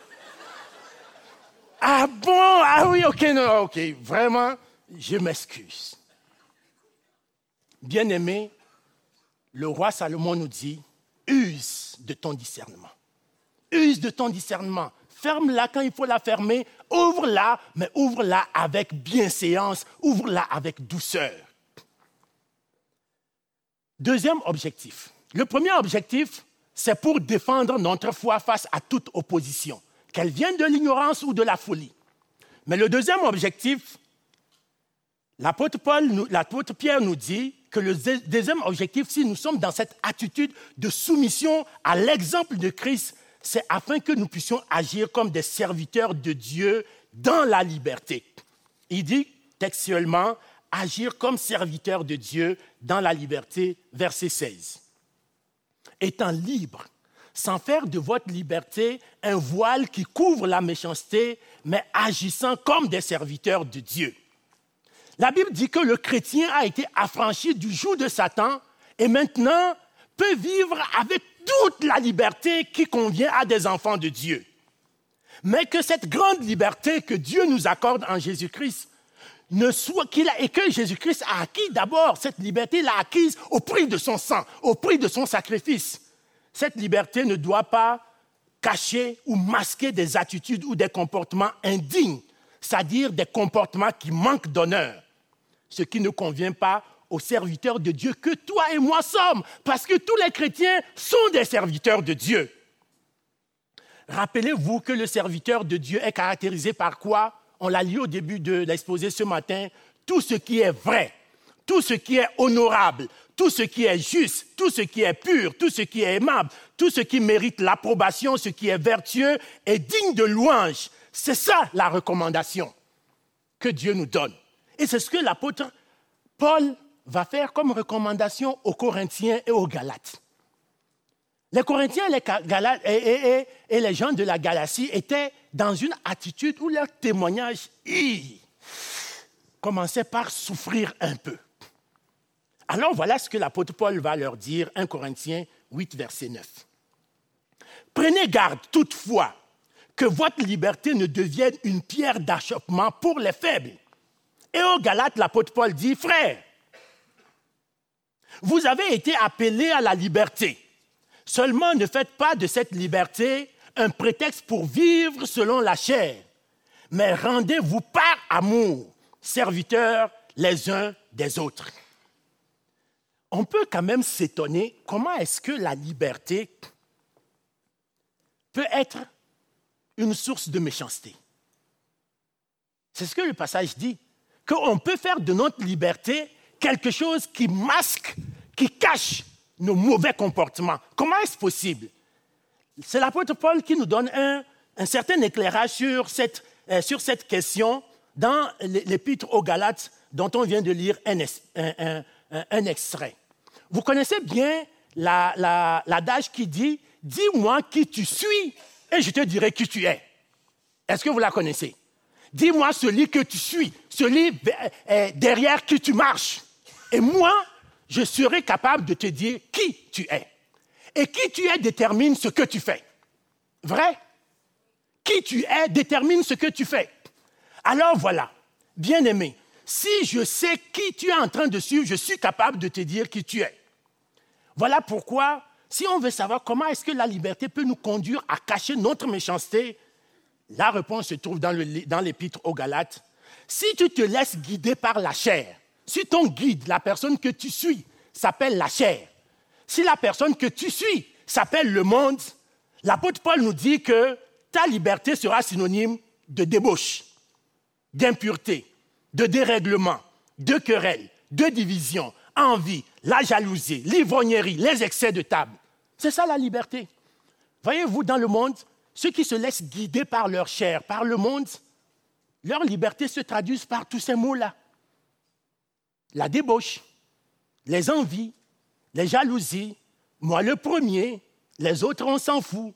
Ah bon? Ah oui, ok, non, ok. Vraiment, je m'excuse. Bien-aimé, le roi Salomon nous dit, use de ton discernement. Use de ton discernement. Ferme-la quand il faut la fermer. Ouvre-la, mais ouvre-la avec bienséance. Ouvre-la avec douceur. Deuxième objectif. Le premier objectif, c'est pour défendre notre foi face à toute opposition, qu'elle vienne de l'ignorance ou de la folie. Mais le deuxième objectif, l'apôtre Paul, l'apôtre Pierre nous dit que le deuxième objectif, si nous sommes dans cette attitude de soumission à l'exemple de Christ, c'est afin que nous puissions agir comme des serviteurs de Dieu dans la liberté. Il dit textuellement, agir comme serviteurs de Dieu dans la liberté, verset seize. Étant libre, sans faire de votre liberté un voile qui couvre la méchanceté, mais agissant comme des serviteurs de Dieu. La Bible dit que le chrétien a été affranchi du joug de Satan et maintenant peut vivre avec toute la liberté qui convient à des enfants de Dieu. Mais que cette grande liberté que Dieu nous accorde en Jésus-Christ, ne soit qu'il a, et que Jésus-Christ a acquis d'abord, cette liberté, il l'a acquise au prix de son sang, au prix de son sacrifice. Cette liberté ne doit pas cacher ou masquer des attitudes ou des comportements indignes, c'est-à-dire des comportements qui manquent d'honneur, ce qui ne convient pas aux serviteurs de Dieu que toi et moi sommes, parce que tous les chrétiens sont des serviteurs de Dieu. Rappelez-vous que le serviteur de Dieu est caractérisé par quoi? On l'a lu au début de l'exposé ce matin, tout ce qui est vrai, tout ce qui est honorable, tout ce qui est juste, tout ce qui est pur, tout ce qui est aimable, tout ce qui mérite l'approbation, ce qui est vertueux et digne de louange. C'est ça la recommandation que Dieu nous donne. Et c'est ce que l'apôtre Paul va faire comme recommandation aux Corinthiens et aux Galates. Les Corinthiens et les, Galates, et, et, et, et les gens de la Galatie étaient dans une attitude où leur témoignage hi, commençait par souffrir un peu. Alors voilà ce que l'apôtre Paul va leur dire, premier Corinthiens huit, verset neuf. Prenez garde toutefois que votre liberté ne devienne une pierre d'achoppement pour les faibles. Et aux Galates, l'apôtre Paul dit, frères, vous avez été appelés à la liberté. Seulement ne faites pas de cette liberté un prétexte pour vivre selon la chair, mais rendez-vous par amour, serviteurs les uns des autres. On peut quand même s'étonner comment est-ce que la liberté peut être une source de méchanceté. C'est ce que le passage dit, qu'on peut faire de notre liberté quelque chose qui masque, qui cache nos mauvais comportements. Comment est-ce possible? C'est l'apôtre Paul qui nous donne un, un certain éclairage sur cette, euh, sur cette question dans l'épître aux Galates dont on vient de lire un, un, un, un extrait. Vous connaissez bien la, la, l'adage qui dit « Dis-moi qui tu suis et je te dirai qui tu es ». Est-ce que vous la connaissez? Dis-moi celui que tu suis, celui derrière qui tu marches. Et moi, je serai capable de te dire qui tu es. Et qui tu es détermine ce que tu fais. Vrai? Qui tu es détermine ce que tu fais. Alors voilà, bien-aimé, si je sais qui tu es en train de suivre, je suis capable de te dire qui tu es. Voilà pourquoi, si on veut savoir comment est-ce que la liberté peut nous conduire à cacher notre méchanceté, la réponse se trouve dans, le, dans l'épître aux Galates. Si tu te laisses guider par la chair, si ton guide, la personne que tu suis, s'appelle la chair, si la personne que tu suis s'appelle le monde, l'apôtre Paul nous dit que ta liberté sera synonyme de débauche, d'impureté, de dérèglement, de querelle, de division, envie, la jalousie, l'ivrognerie, les excès de table. C'est ça la liberté. Voyez-vous, dans le monde, ceux qui se laissent guider par leur chair, par le monde, leur liberté se traduit par tous ces mots-là. La débauche, les envies, les jalousies, moi le premier, les autres on s'en fout.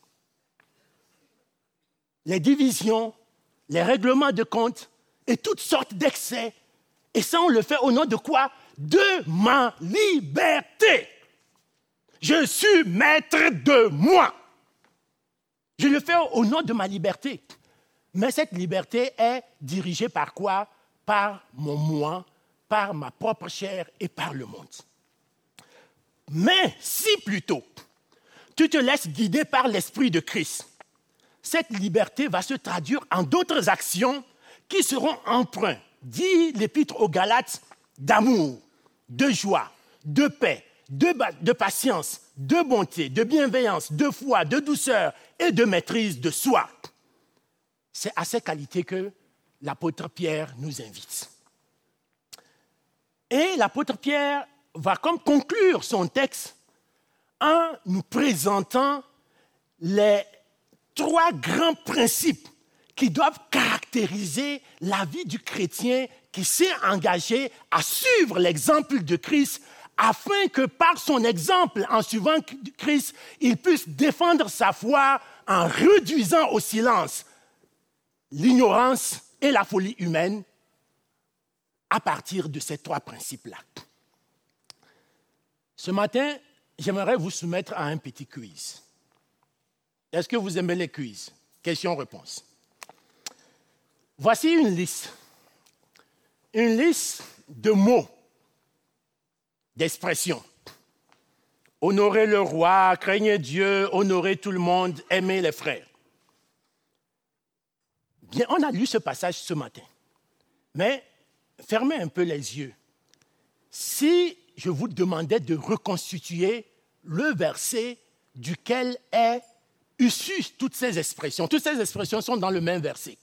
Les divisions, les règlements de compte et toutes sortes d'excès. Et ça, on le fait au nom de quoi? De ma liberté. Je suis maître de moi. Je le fais au nom de ma liberté. Mais cette liberté est dirigée par quoi? Par mon moi, par ma propre chair et par le monde. Mais si plutôt tu te laisses guider par l'Esprit de Christ, cette liberté va se traduire en d'autres actions qui seront empreintes, dit l'Épître aux Galates, d'amour, de joie, de paix, de, de patience, de bonté, de bienveillance, de foi, de douceur et de maîtrise de soi. C'est à ces qualités que l'apôtre Pierre nous invite. Et l'apôtre Pierre va comme conclure son texte en nous présentant les trois grands principes qui doivent caractériser la vie du chrétien qui s'est engagé à suivre l'exemple de Christ afin que par son exemple, en suivant Christ, il puisse défendre sa foi en réduisant au silence l'ignorance et la folie humaine à partir de ces trois principes-là. Ce matin, j'aimerais vous soumettre à un petit quiz. Est-ce que vous aimez les quiz? Question-réponse. Voici une liste. Une liste de mots, d'expressions. Honorer le roi, craigner Dieu, honorer tout le monde, aimer les frères. Bien, on a lu ce passage ce matin. Mais fermez un peu les yeux. Si je vous demandais de reconstituer le verset duquel est issues toutes ces expressions, toutes ces expressions sont dans le même verset.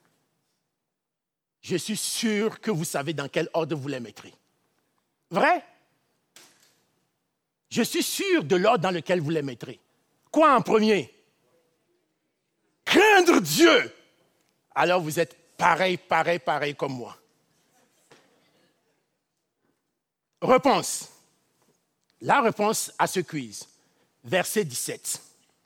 Je suis sûr que vous savez dans quel ordre vous les mettrez. Vrai? Je suis sûr de l'ordre dans lequel vous les mettrez. Quoi en premier? Craindre Dieu. Alors vous êtes pareil, pareil, pareil comme moi. Réponse. La réponse à ce quiz. Verset dix-sept.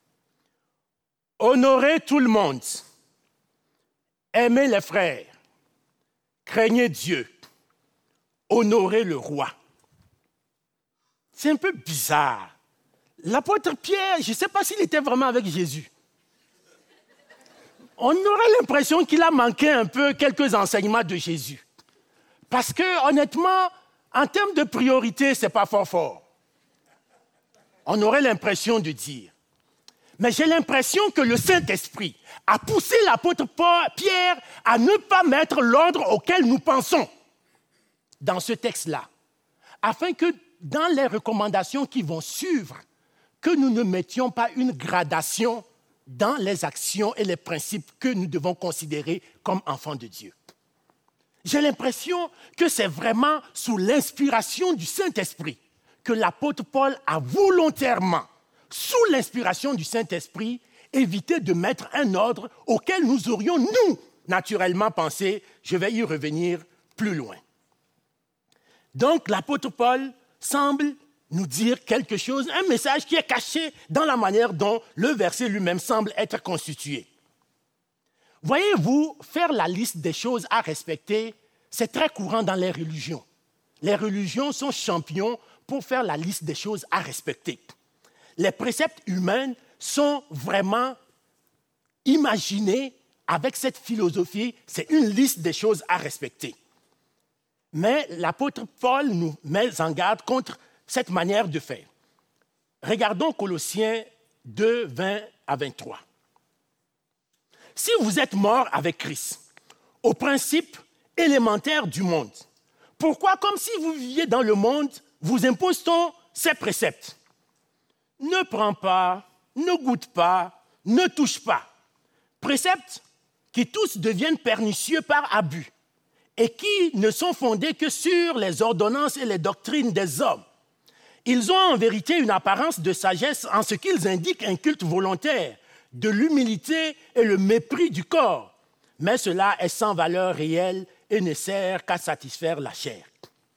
Honorez tout le monde. Aimez les frères. Craignez Dieu. Honorez le roi. C'est un peu bizarre. L'apôtre Pierre, je ne sais pas s'il était vraiment avec Jésus. On aurait l'impression qu'il a manqué un peu quelques enseignements de Jésus. Parce que, honnêtement, en termes de priorité, ce n'est pas fort fort. On aurait l'impression de dire. Mais j'ai l'impression que le Saint-Esprit a poussé l'apôtre Pierre à ne pas mettre l'ordre auquel nous pensons dans ce texte-là, afin que dans les recommandations qui vont suivre, que nous ne mettions pas une gradation dans les actions et les principes que nous devons considérer comme enfants de Dieu. J'ai l'impression que c'est vraiment sous l'inspiration du Saint-Esprit que l'apôtre Paul a volontairement, sous l'inspiration du Saint-Esprit, évité de mettre un ordre auquel nous aurions, nous, naturellement pensé. Je vais y revenir plus loin. Donc, l'apôtre Paul semble nous dire quelque chose, un message qui est caché dans la manière dont le verset lui-même semble être constitué. Voyez-vous, faire la liste des choses à respecter, c'est très courant dans les religions. Les religions sont champions pour faire la liste des choses à respecter. Les préceptes humains sont vraiment imaginés avec cette philosophie, c'est une liste des choses à respecter. Mais l'apôtre Paul nous met en garde contre cette manière de faire. Regardons Colossiens deux, vingt à vingt-trois. Si vous êtes morts avec Christ, aux principes élémentaires du monde. Pourquoi? Comme si vous viviez dans le monde, vous impose-t-on ces préceptes. Ne prends pas, ne goûte pas, ne touche pas. Préceptes qui tous deviennent pernicieux par abus et qui ne sont fondés que sur les ordonnances et les doctrines des hommes. Ils ont en vérité une apparence de sagesse en ce qu'ils indiquent un culte volontaire, de l'humilité et le mépris du corps. Mais cela est sans valeur réelle et ne sert qu'à satisfaire la chair.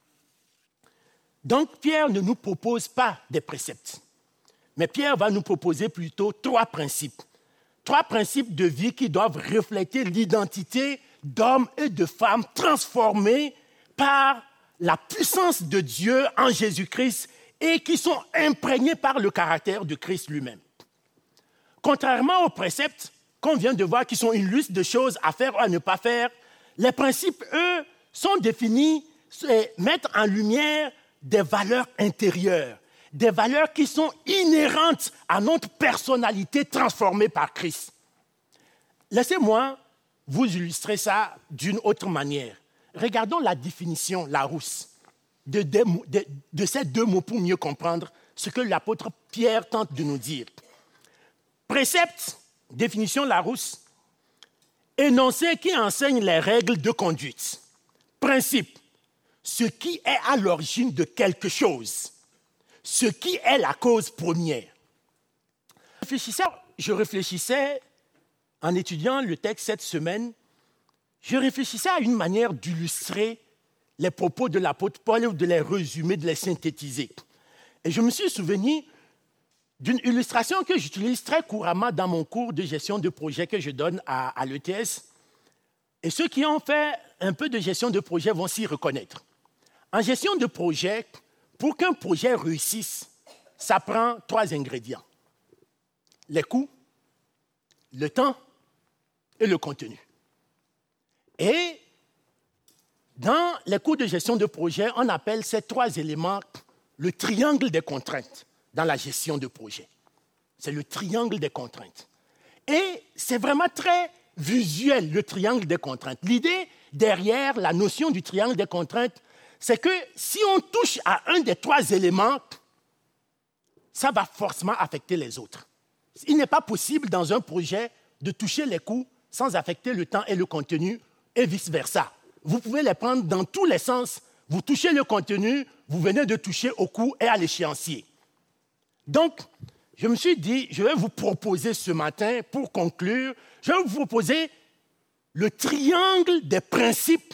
Donc Pierre ne nous propose pas des préceptes, mais Pierre va nous proposer plutôt trois principes. Trois principes de vie qui doivent refléter l'identité d'hommes et de femmes transformés par la puissance de Dieu en Jésus-Christ et qui sont imprégnés par le caractère de Christ lui-même. Contrairement aux préceptes qu'on vient de voir, qui sont une liste de choses à faire ou à ne pas faire, les principes, eux, sont définis et mettent en lumière des valeurs intérieures, des valeurs qui sont inhérentes à notre personnalité transformée par Christ. Laissez-moi vous illustrer ça d'une autre manière. Regardons la définition, Larousse, de, de, de, de ces deux mots pour mieux comprendre ce que l'apôtre Pierre tente de nous dire. Précepte, définition Larousse, énoncé qui enseigne les règles de conduite. Principe, ce qui est à l'origine de quelque chose, ce qui est la cause première. Je réfléchissais, je réfléchissais en étudiant le texte cette semaine, je réfléchissais à une manière d'illustrer les propos de l'apôtre Paul ou de les résumer, de les synthétiser. Et je me suis souvenu d'une illustration que j'utilise très couramment dans mon cours de gestion de projet que je donne à, à l'E T S. Et ceux qui ont fait un peu de gestion de projet vont s'y reconnaître. En gestion de projet, pour qu'un projet réussisse, ça prend trois ingrédients. Les coûts, le temps et le contenu. Et dans les cours de gestion de projet, on appelle ces trois éléments le triangle des contraintes dans la gestion de projet. C'est le triangle des contraintes. Et c'est vraiment très visuel, le triangle des contraintes. L'idée derrière la notion du triangle des contraintes, c'est que si on touche à un des trois éléments, ça va forcément affecter les autres. Il n'est pas possible dans un projet de toucher les coûts sans affecter le temps et le contenu et vice-versa. Vous pouvez les prendre dans tous les sens. Vous touchez le contenu, vous venez de toucher au coût et à l'échéancier. Donc, je me suis dit, je vais vous proposer ce matin, pour conclure, je vais vous proposer le triangle des principes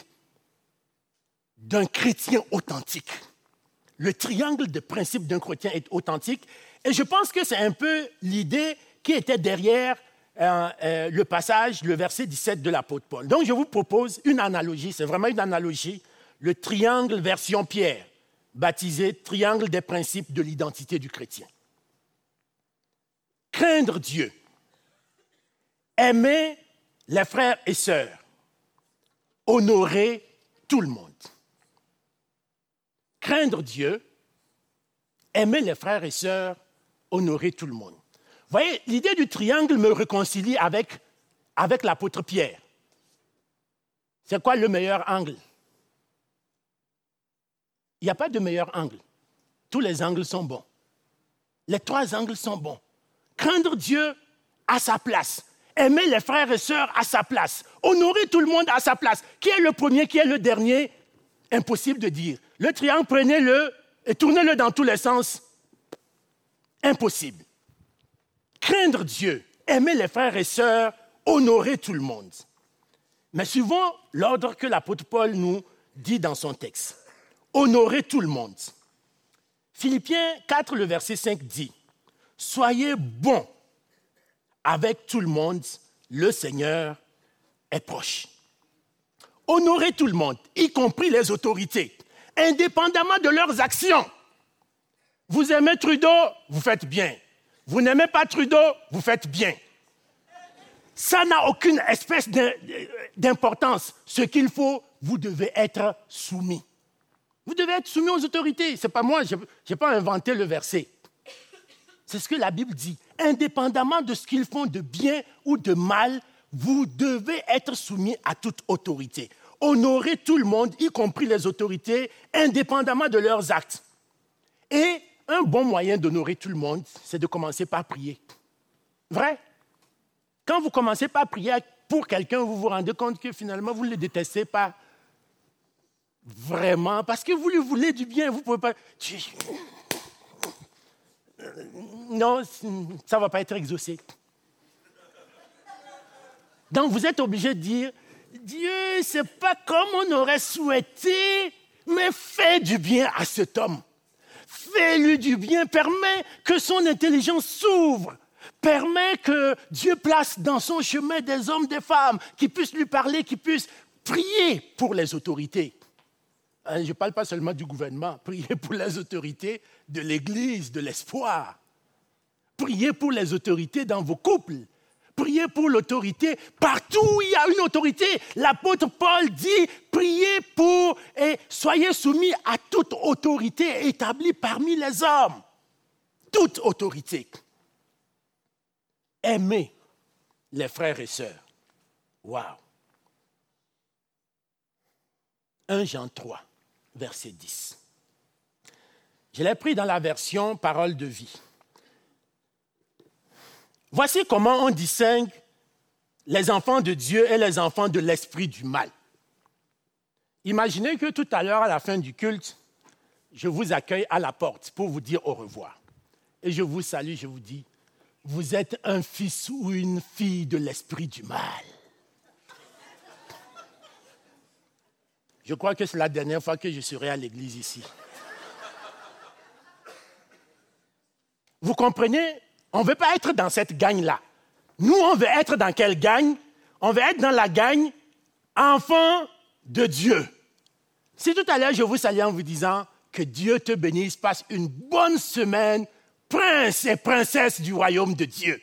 d'un chrétien authentique. Le triangle des principes d'un chrétien authentique. Et je pense que c'est un peu l'idée qui était derrière euh, euh, le passage, le verset dix-sept de l'apôtre Paul. Donc, je vous propose une analogie, c'est vraiment une analogie, le triangle version Pierre, baptisé triangle des principes de l'identité du chrétien. Craindre Dieu, aimer les frères et sœurs, honorer tout le monde. Craindre Dieu, aimer les frères et sœurs, honorer tout le monde. Vous voyez, l'idée du triangle me réconcilie avec, avec l'apôtre Pierre. C'est quoi le meilleur angle? Il n'y a pas de meilleur angle. Tous les angles sont bons. Les trois angles sont bons. Craindre Dieu à sa place. Aimer les frères et sœurs à sa place. Honorer tout le monde à sa place. Qui est le premier, qui est le dernier? Impossible de dire. Le triangle, prenez-le et tournez-le dans tous les sens. Impossible. Craindre Dieu, aimer les frères et sœurs, honorer tout le monde. Mais suivons l'ordre que l'apôtre Paul nous dit dans son texte. Honorer tout le monde. Philippiens quatre, le verset cinq dit « Soyez bons avec tout le monde, le Seigneur est proche. » Honorer tout le monde, y compris les autorités, indépendamment de leurs actions. Vous aimez Trudeau, vous faites bien. Vous n'aimez pas Trudeau, vous faites bien. Ça n'a aucune espèce d'importance. Ce qu'il faut, vous devez être soumis. Vous devez être soumis aux autorités. Ce n'est pas moi, je n'ai pas inventé le verset. C'est ce que la Bible dit. Indépendamment de ce qu'ils font de bien ou de mal, vous devez être soumis à toute autorité. Honorer tout le monde, y compris les autorités, indépendamment de leurs actes. Et un bon moyen d'honorer tout le monde, c'est de commencer par prier. Vrai? Quand vous commencez par prier pour quelqu'un, vous vous rendez compte que finalement, vous ne le détestez pas vraiment, parce que vous lui voulez du bien. Vous ne pouvez pas... Non, ça ne va pas être exaucé. Donc, vous êtes obligé de dire, Dieu, ce n'est pas comme on aurait souhaité, mais fais du bien à cet homme. Fais-lui du bien, permets que son intelligence s'ouvre, permets que Dieu place dans son chemin des hommes, des femmes, qui puissent lui parler, qui puissent prier pour les autorités. Je ne parle pas seulement du gouvernement, prier pour les autorités de l'Église, de l'espoir. Priez pour les autorités dans vos couples. Priez pour l'autorité. Partout où il y a une autorité, l'apôtre Paul dit, priez pour et soyez soumis à toute autorité établie parmi les hommes. Toute autorité. Aimez les frères et sœurs. Wow. premier Jean trois, verset dix. Je l'ai pris dans la version Parole de vie. Voici comment on distingue les enfants de Dieu et les enfants de l'esprit du mal. Imaginez que tout à l'heure, à la fin du culte, je vous accueille à la porte pour vous dire au revoir. Et je vous salue, je vous dis, vous êtes un fils ou une fille de l'esprit du mal. Je crois que c'est la dernière fois que je serai à l'église ici. Vous comprenez? On ne veut pas être dans cette gang-là. Nous, on veut être dans quelle gang? On veut être dans la gang enfant de Dieu. Si tout à l'heure, je vous salue en vous disant que Dieu te bénisse, passe une bonne semaine, prince et princesse du royaume de Dieu.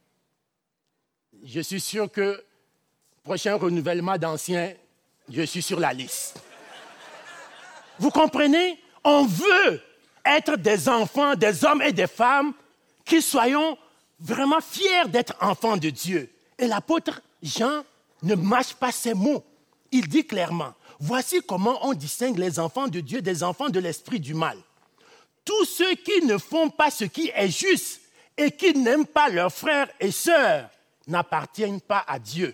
Je suis sûr que prochain renouvellement d'anciens, je suis sur la liste. Vous comprenez? On veut être des enfants, des hommes et des femmes qui soyons vraiment fiers d'être enfants de Dieu. Et l'apôtre Jean ne mâche pas ses mots. Il dit clairement, voici comment on distingue les enfants de Dieu des enfants de l'esprit du mal. Tous ceux qui ne font pas ce qui est juste et qui n'aiment pas leurs frères et sœurs n'appartiennent pas à Dieu.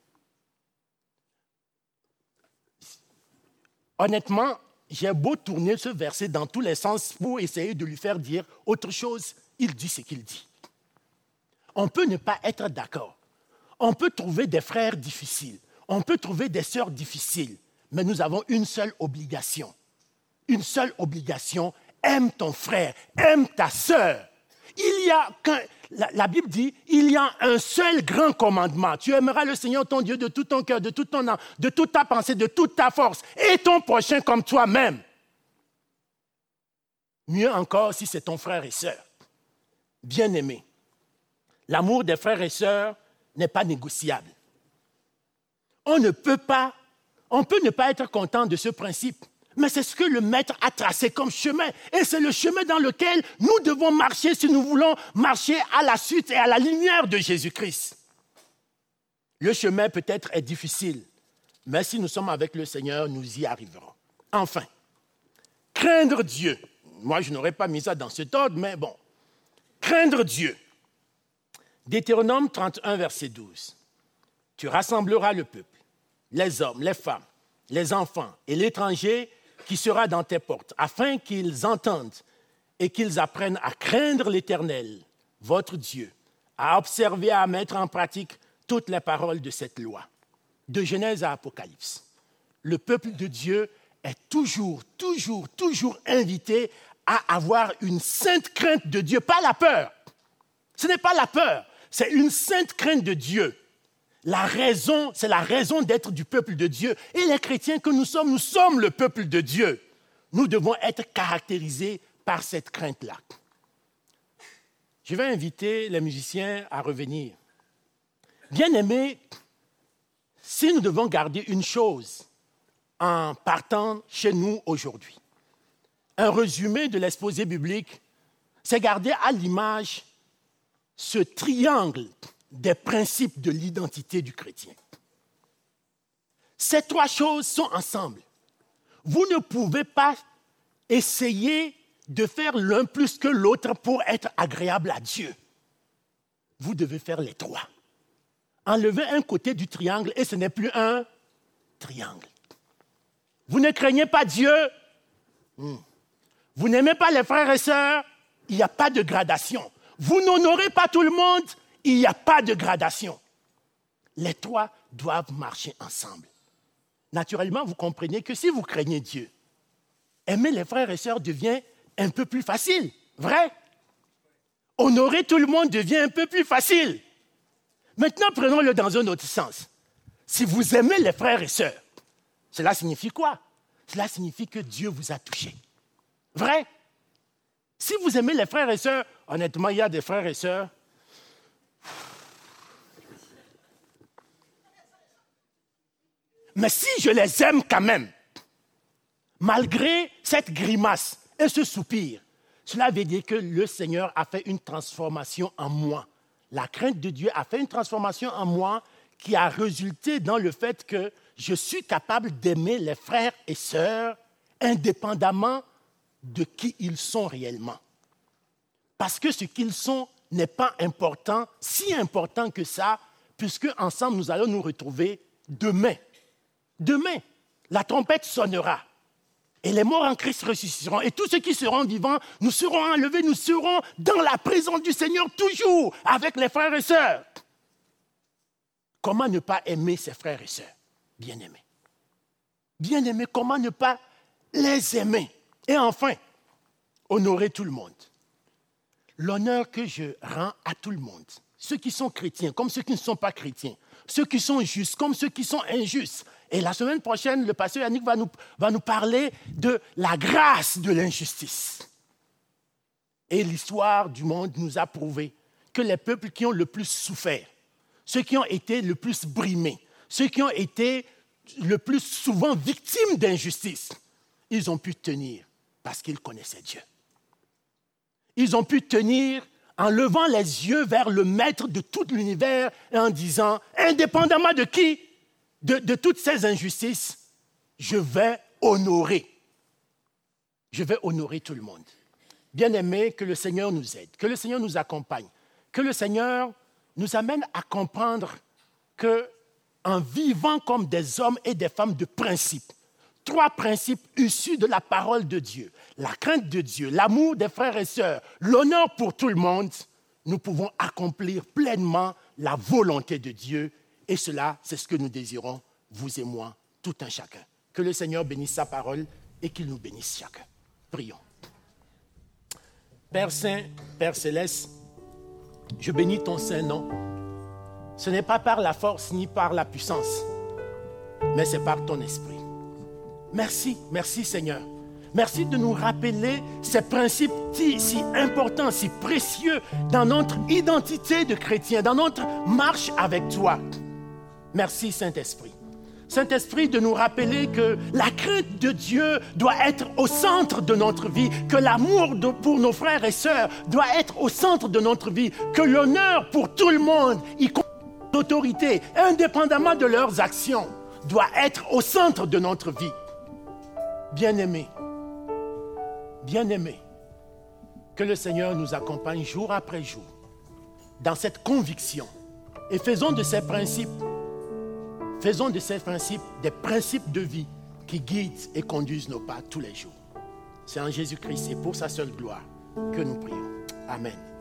Honnêtement, j'ai beau tourner ce verset dans tous les sens pour essayer de lui faire dire autre chose. Il dit ce qu'il dit. On peut ne pas être d'accord. On peut trouver des frères difficiles. On peut trouver des sœurs difficiles. Mais nous avons une seule obligation. Une seule obligation. Aime ton frère. Aime ta sœur. Il y a qu'un, la, la Bible dit, il y a un seul grand commandement. Tu aimeras le Seigneur ton Dieu de tout ton cœur, de toute ton âme, de toute ta pensée, de toute ta force. Et ton prochain comme toi-même. Mieux encore si c'est ton frère et sœur. Bien-aimé, l'amour des frères et sœurs n'est pas négociable. On ne peut pas, on peut ne pas être content de ce principe, mais c'est ce que le Maître a tracé comme chemin. Et c'est le chemin dans lequel nous devons marcher si nous voulons marcher à la suite et à la lumière de Jésus-Christ. Le chemin peut-être est difficile, mais si nous sommes avec le Seigneur, nous y arriverons. Enfin, craindre Dieu. Moi, je n'aurais pas mis ça dans cet ordre, mais bon. Craindre Dieu. Deutéronome trente et un, verset douze. Tu rassembleras le peuple, les hommes, les femmes, les enfants et l'étranger qui sera dans tes portes, afin qu'ils entendent et qu'ils apprennent à craindre l'Éternel, votre Dieu, à observer, à mettre en pratique toutes les paroles de cette loi. De Genèse à Apocalypse. Le peuple de Dieu est toujours, toujours, toujours invité à avoir une sainte crainte de Dieu, pas la peur. Ce n'est pas la peur, c'est une sainte crainte de Dieu. La raison, c'est la raison d'être du peuple de Dieu. Et les chrétiens que nous sommes, nous sommes le peuple de Dieu. Nous devons être caractérisés par cette crainte-là. Je vais inviter les musiciens à revenir. Bien-aimés, si nous devons garder une chose en partant chez nous aujourd'hui, un résumé de l'exposé biblique, c'est garder à l'image ce triangle des principes de l'identité du chrétien. Ces trois choses sont ensemble. Vous ne pouvez pas essayer de faire l'un plus que l'autre pour être agréable à Dieu. Vous devez faire les trois. Enlevez un côté du triangle et ce n'est plus un triangle. Vous ne craignez pas Dieu. Hmm. Vous n'aimez pas les frères et sœurs. Il n'y a pas de gradation. Vous n'honorez pas tout le monde. Il n'y a pas de gradation. Les trois doivent marcher ensemble. Naturellement, vous comprenez que si vous craignez Dieu, aimer les frères et sœurs devient un peu plus facile. Vrai? Honorer tout le monde devient un peu plus facile. Maintenant, prenons-le dans un autre sens. Si vous aimez les frères et sœurs, cela signifie quoi? Cela signifie que Dieu vous a touché. Vrai? Si vous aimez les frères et sœurs, honnêtement, il y a des frères et sœurs. Mais si je les aime quand même, malgré cette grimace et ce soupir, cela veut dire que le Seigneur a fait une transformation en moi. La crainte de Dieu a fait une transformation en moi qui a résulté dans le fait que je suis capable d'aimer les frères et sœurs indépendamment de qui ils sont réellement. Parce que ce qu'ils sont n'est pas important, si important que ça, puisque ensemble nous allons nous retrouver demain. Demain, la trompette sonnera et les morts en Christ ressusciteront. Et tous ceux qui seront vivants, nous serons enlevés, nous serons dans la présence du Seigneur toujours avec les frères et sœurs. Comment ne pas aimer ses frères et sœurs? Bien-aimés. Bien-aimés, comment ne pas les aimer? Et enfin, honorer tout le monde. L'honneur que je rends à tout le monde, ceux qui sont chrétiens comme ceux qui ne sont pas chrétiens, ceux qui sont justes comme ceux qui sont injustes. Et la semaine prochaine, le pasteur Yannick va nous, va nous parler de la grâce de l'injustice. Et l'histoire du monde nous a prouvé que les peuples qui ont le plus souffert, ceux qui ont été le plus brimés, ceux qui ont été le plus souvent victimes d'injustice, ils ont pu tenir parce qu'ils connaissaient Dieu. Ils ont pu tenir en levant les yeux vers le maître de tout l'univers et en disant, indépendamment de qui, de, de toutes ces injustices, je vais honorer. Je vais honorer tout le monde. Bien-aimés, que le Seigneur nous aide, que le Seigneur nous accompagne, que le Seigneur nous amène à comprendre qu'en vivant comme des hommes et des femmes de principe, trois principes issus de la parole de Dieu, la crainte de Dieu, l'amour des frères et sœurs, l'honneur pour tout le monde, nous pouvons accomplir pleinement la volonté de Dieu. Et cela, c'est ce que nous désirons, vous et moi, tout un chacun. Que le Seigneur bénisse sa parole et qu'il nous bénisse chacun. Prions. Père Saint, Père Céleste, je bénis ton saint nom. Ce n'est pas par la force ni par la puissance, mais c'est par ton esprit. Merci, merci Seigneur. Merci de nous rappeler ces principes si, si importants, si précieux dans notre identité de chrétien, dans notre marche avec toi. Merci Saint-Esprit. Saint-Esprit, de nous rappeler que la crainte de Dieu doit être au centre de notre vie, que l'amour de, pour nos frères et sœurs doit être au centre de notre vie, que l'honneur pour tout le monde, y compris l'autorité, indépendamment de leurs actions, doit être au centre de notre vie. Bien-aimés, bien-aimés, que le Seigneur nous accompagne jour après jour dans cette conviction et faisons de ces principes, faisons de ces principes des principes de vie qui guident et conduisent nos pas tous les jours. C'est en Jésus-Christ et pour sa seule gloire que nous prions. Amen.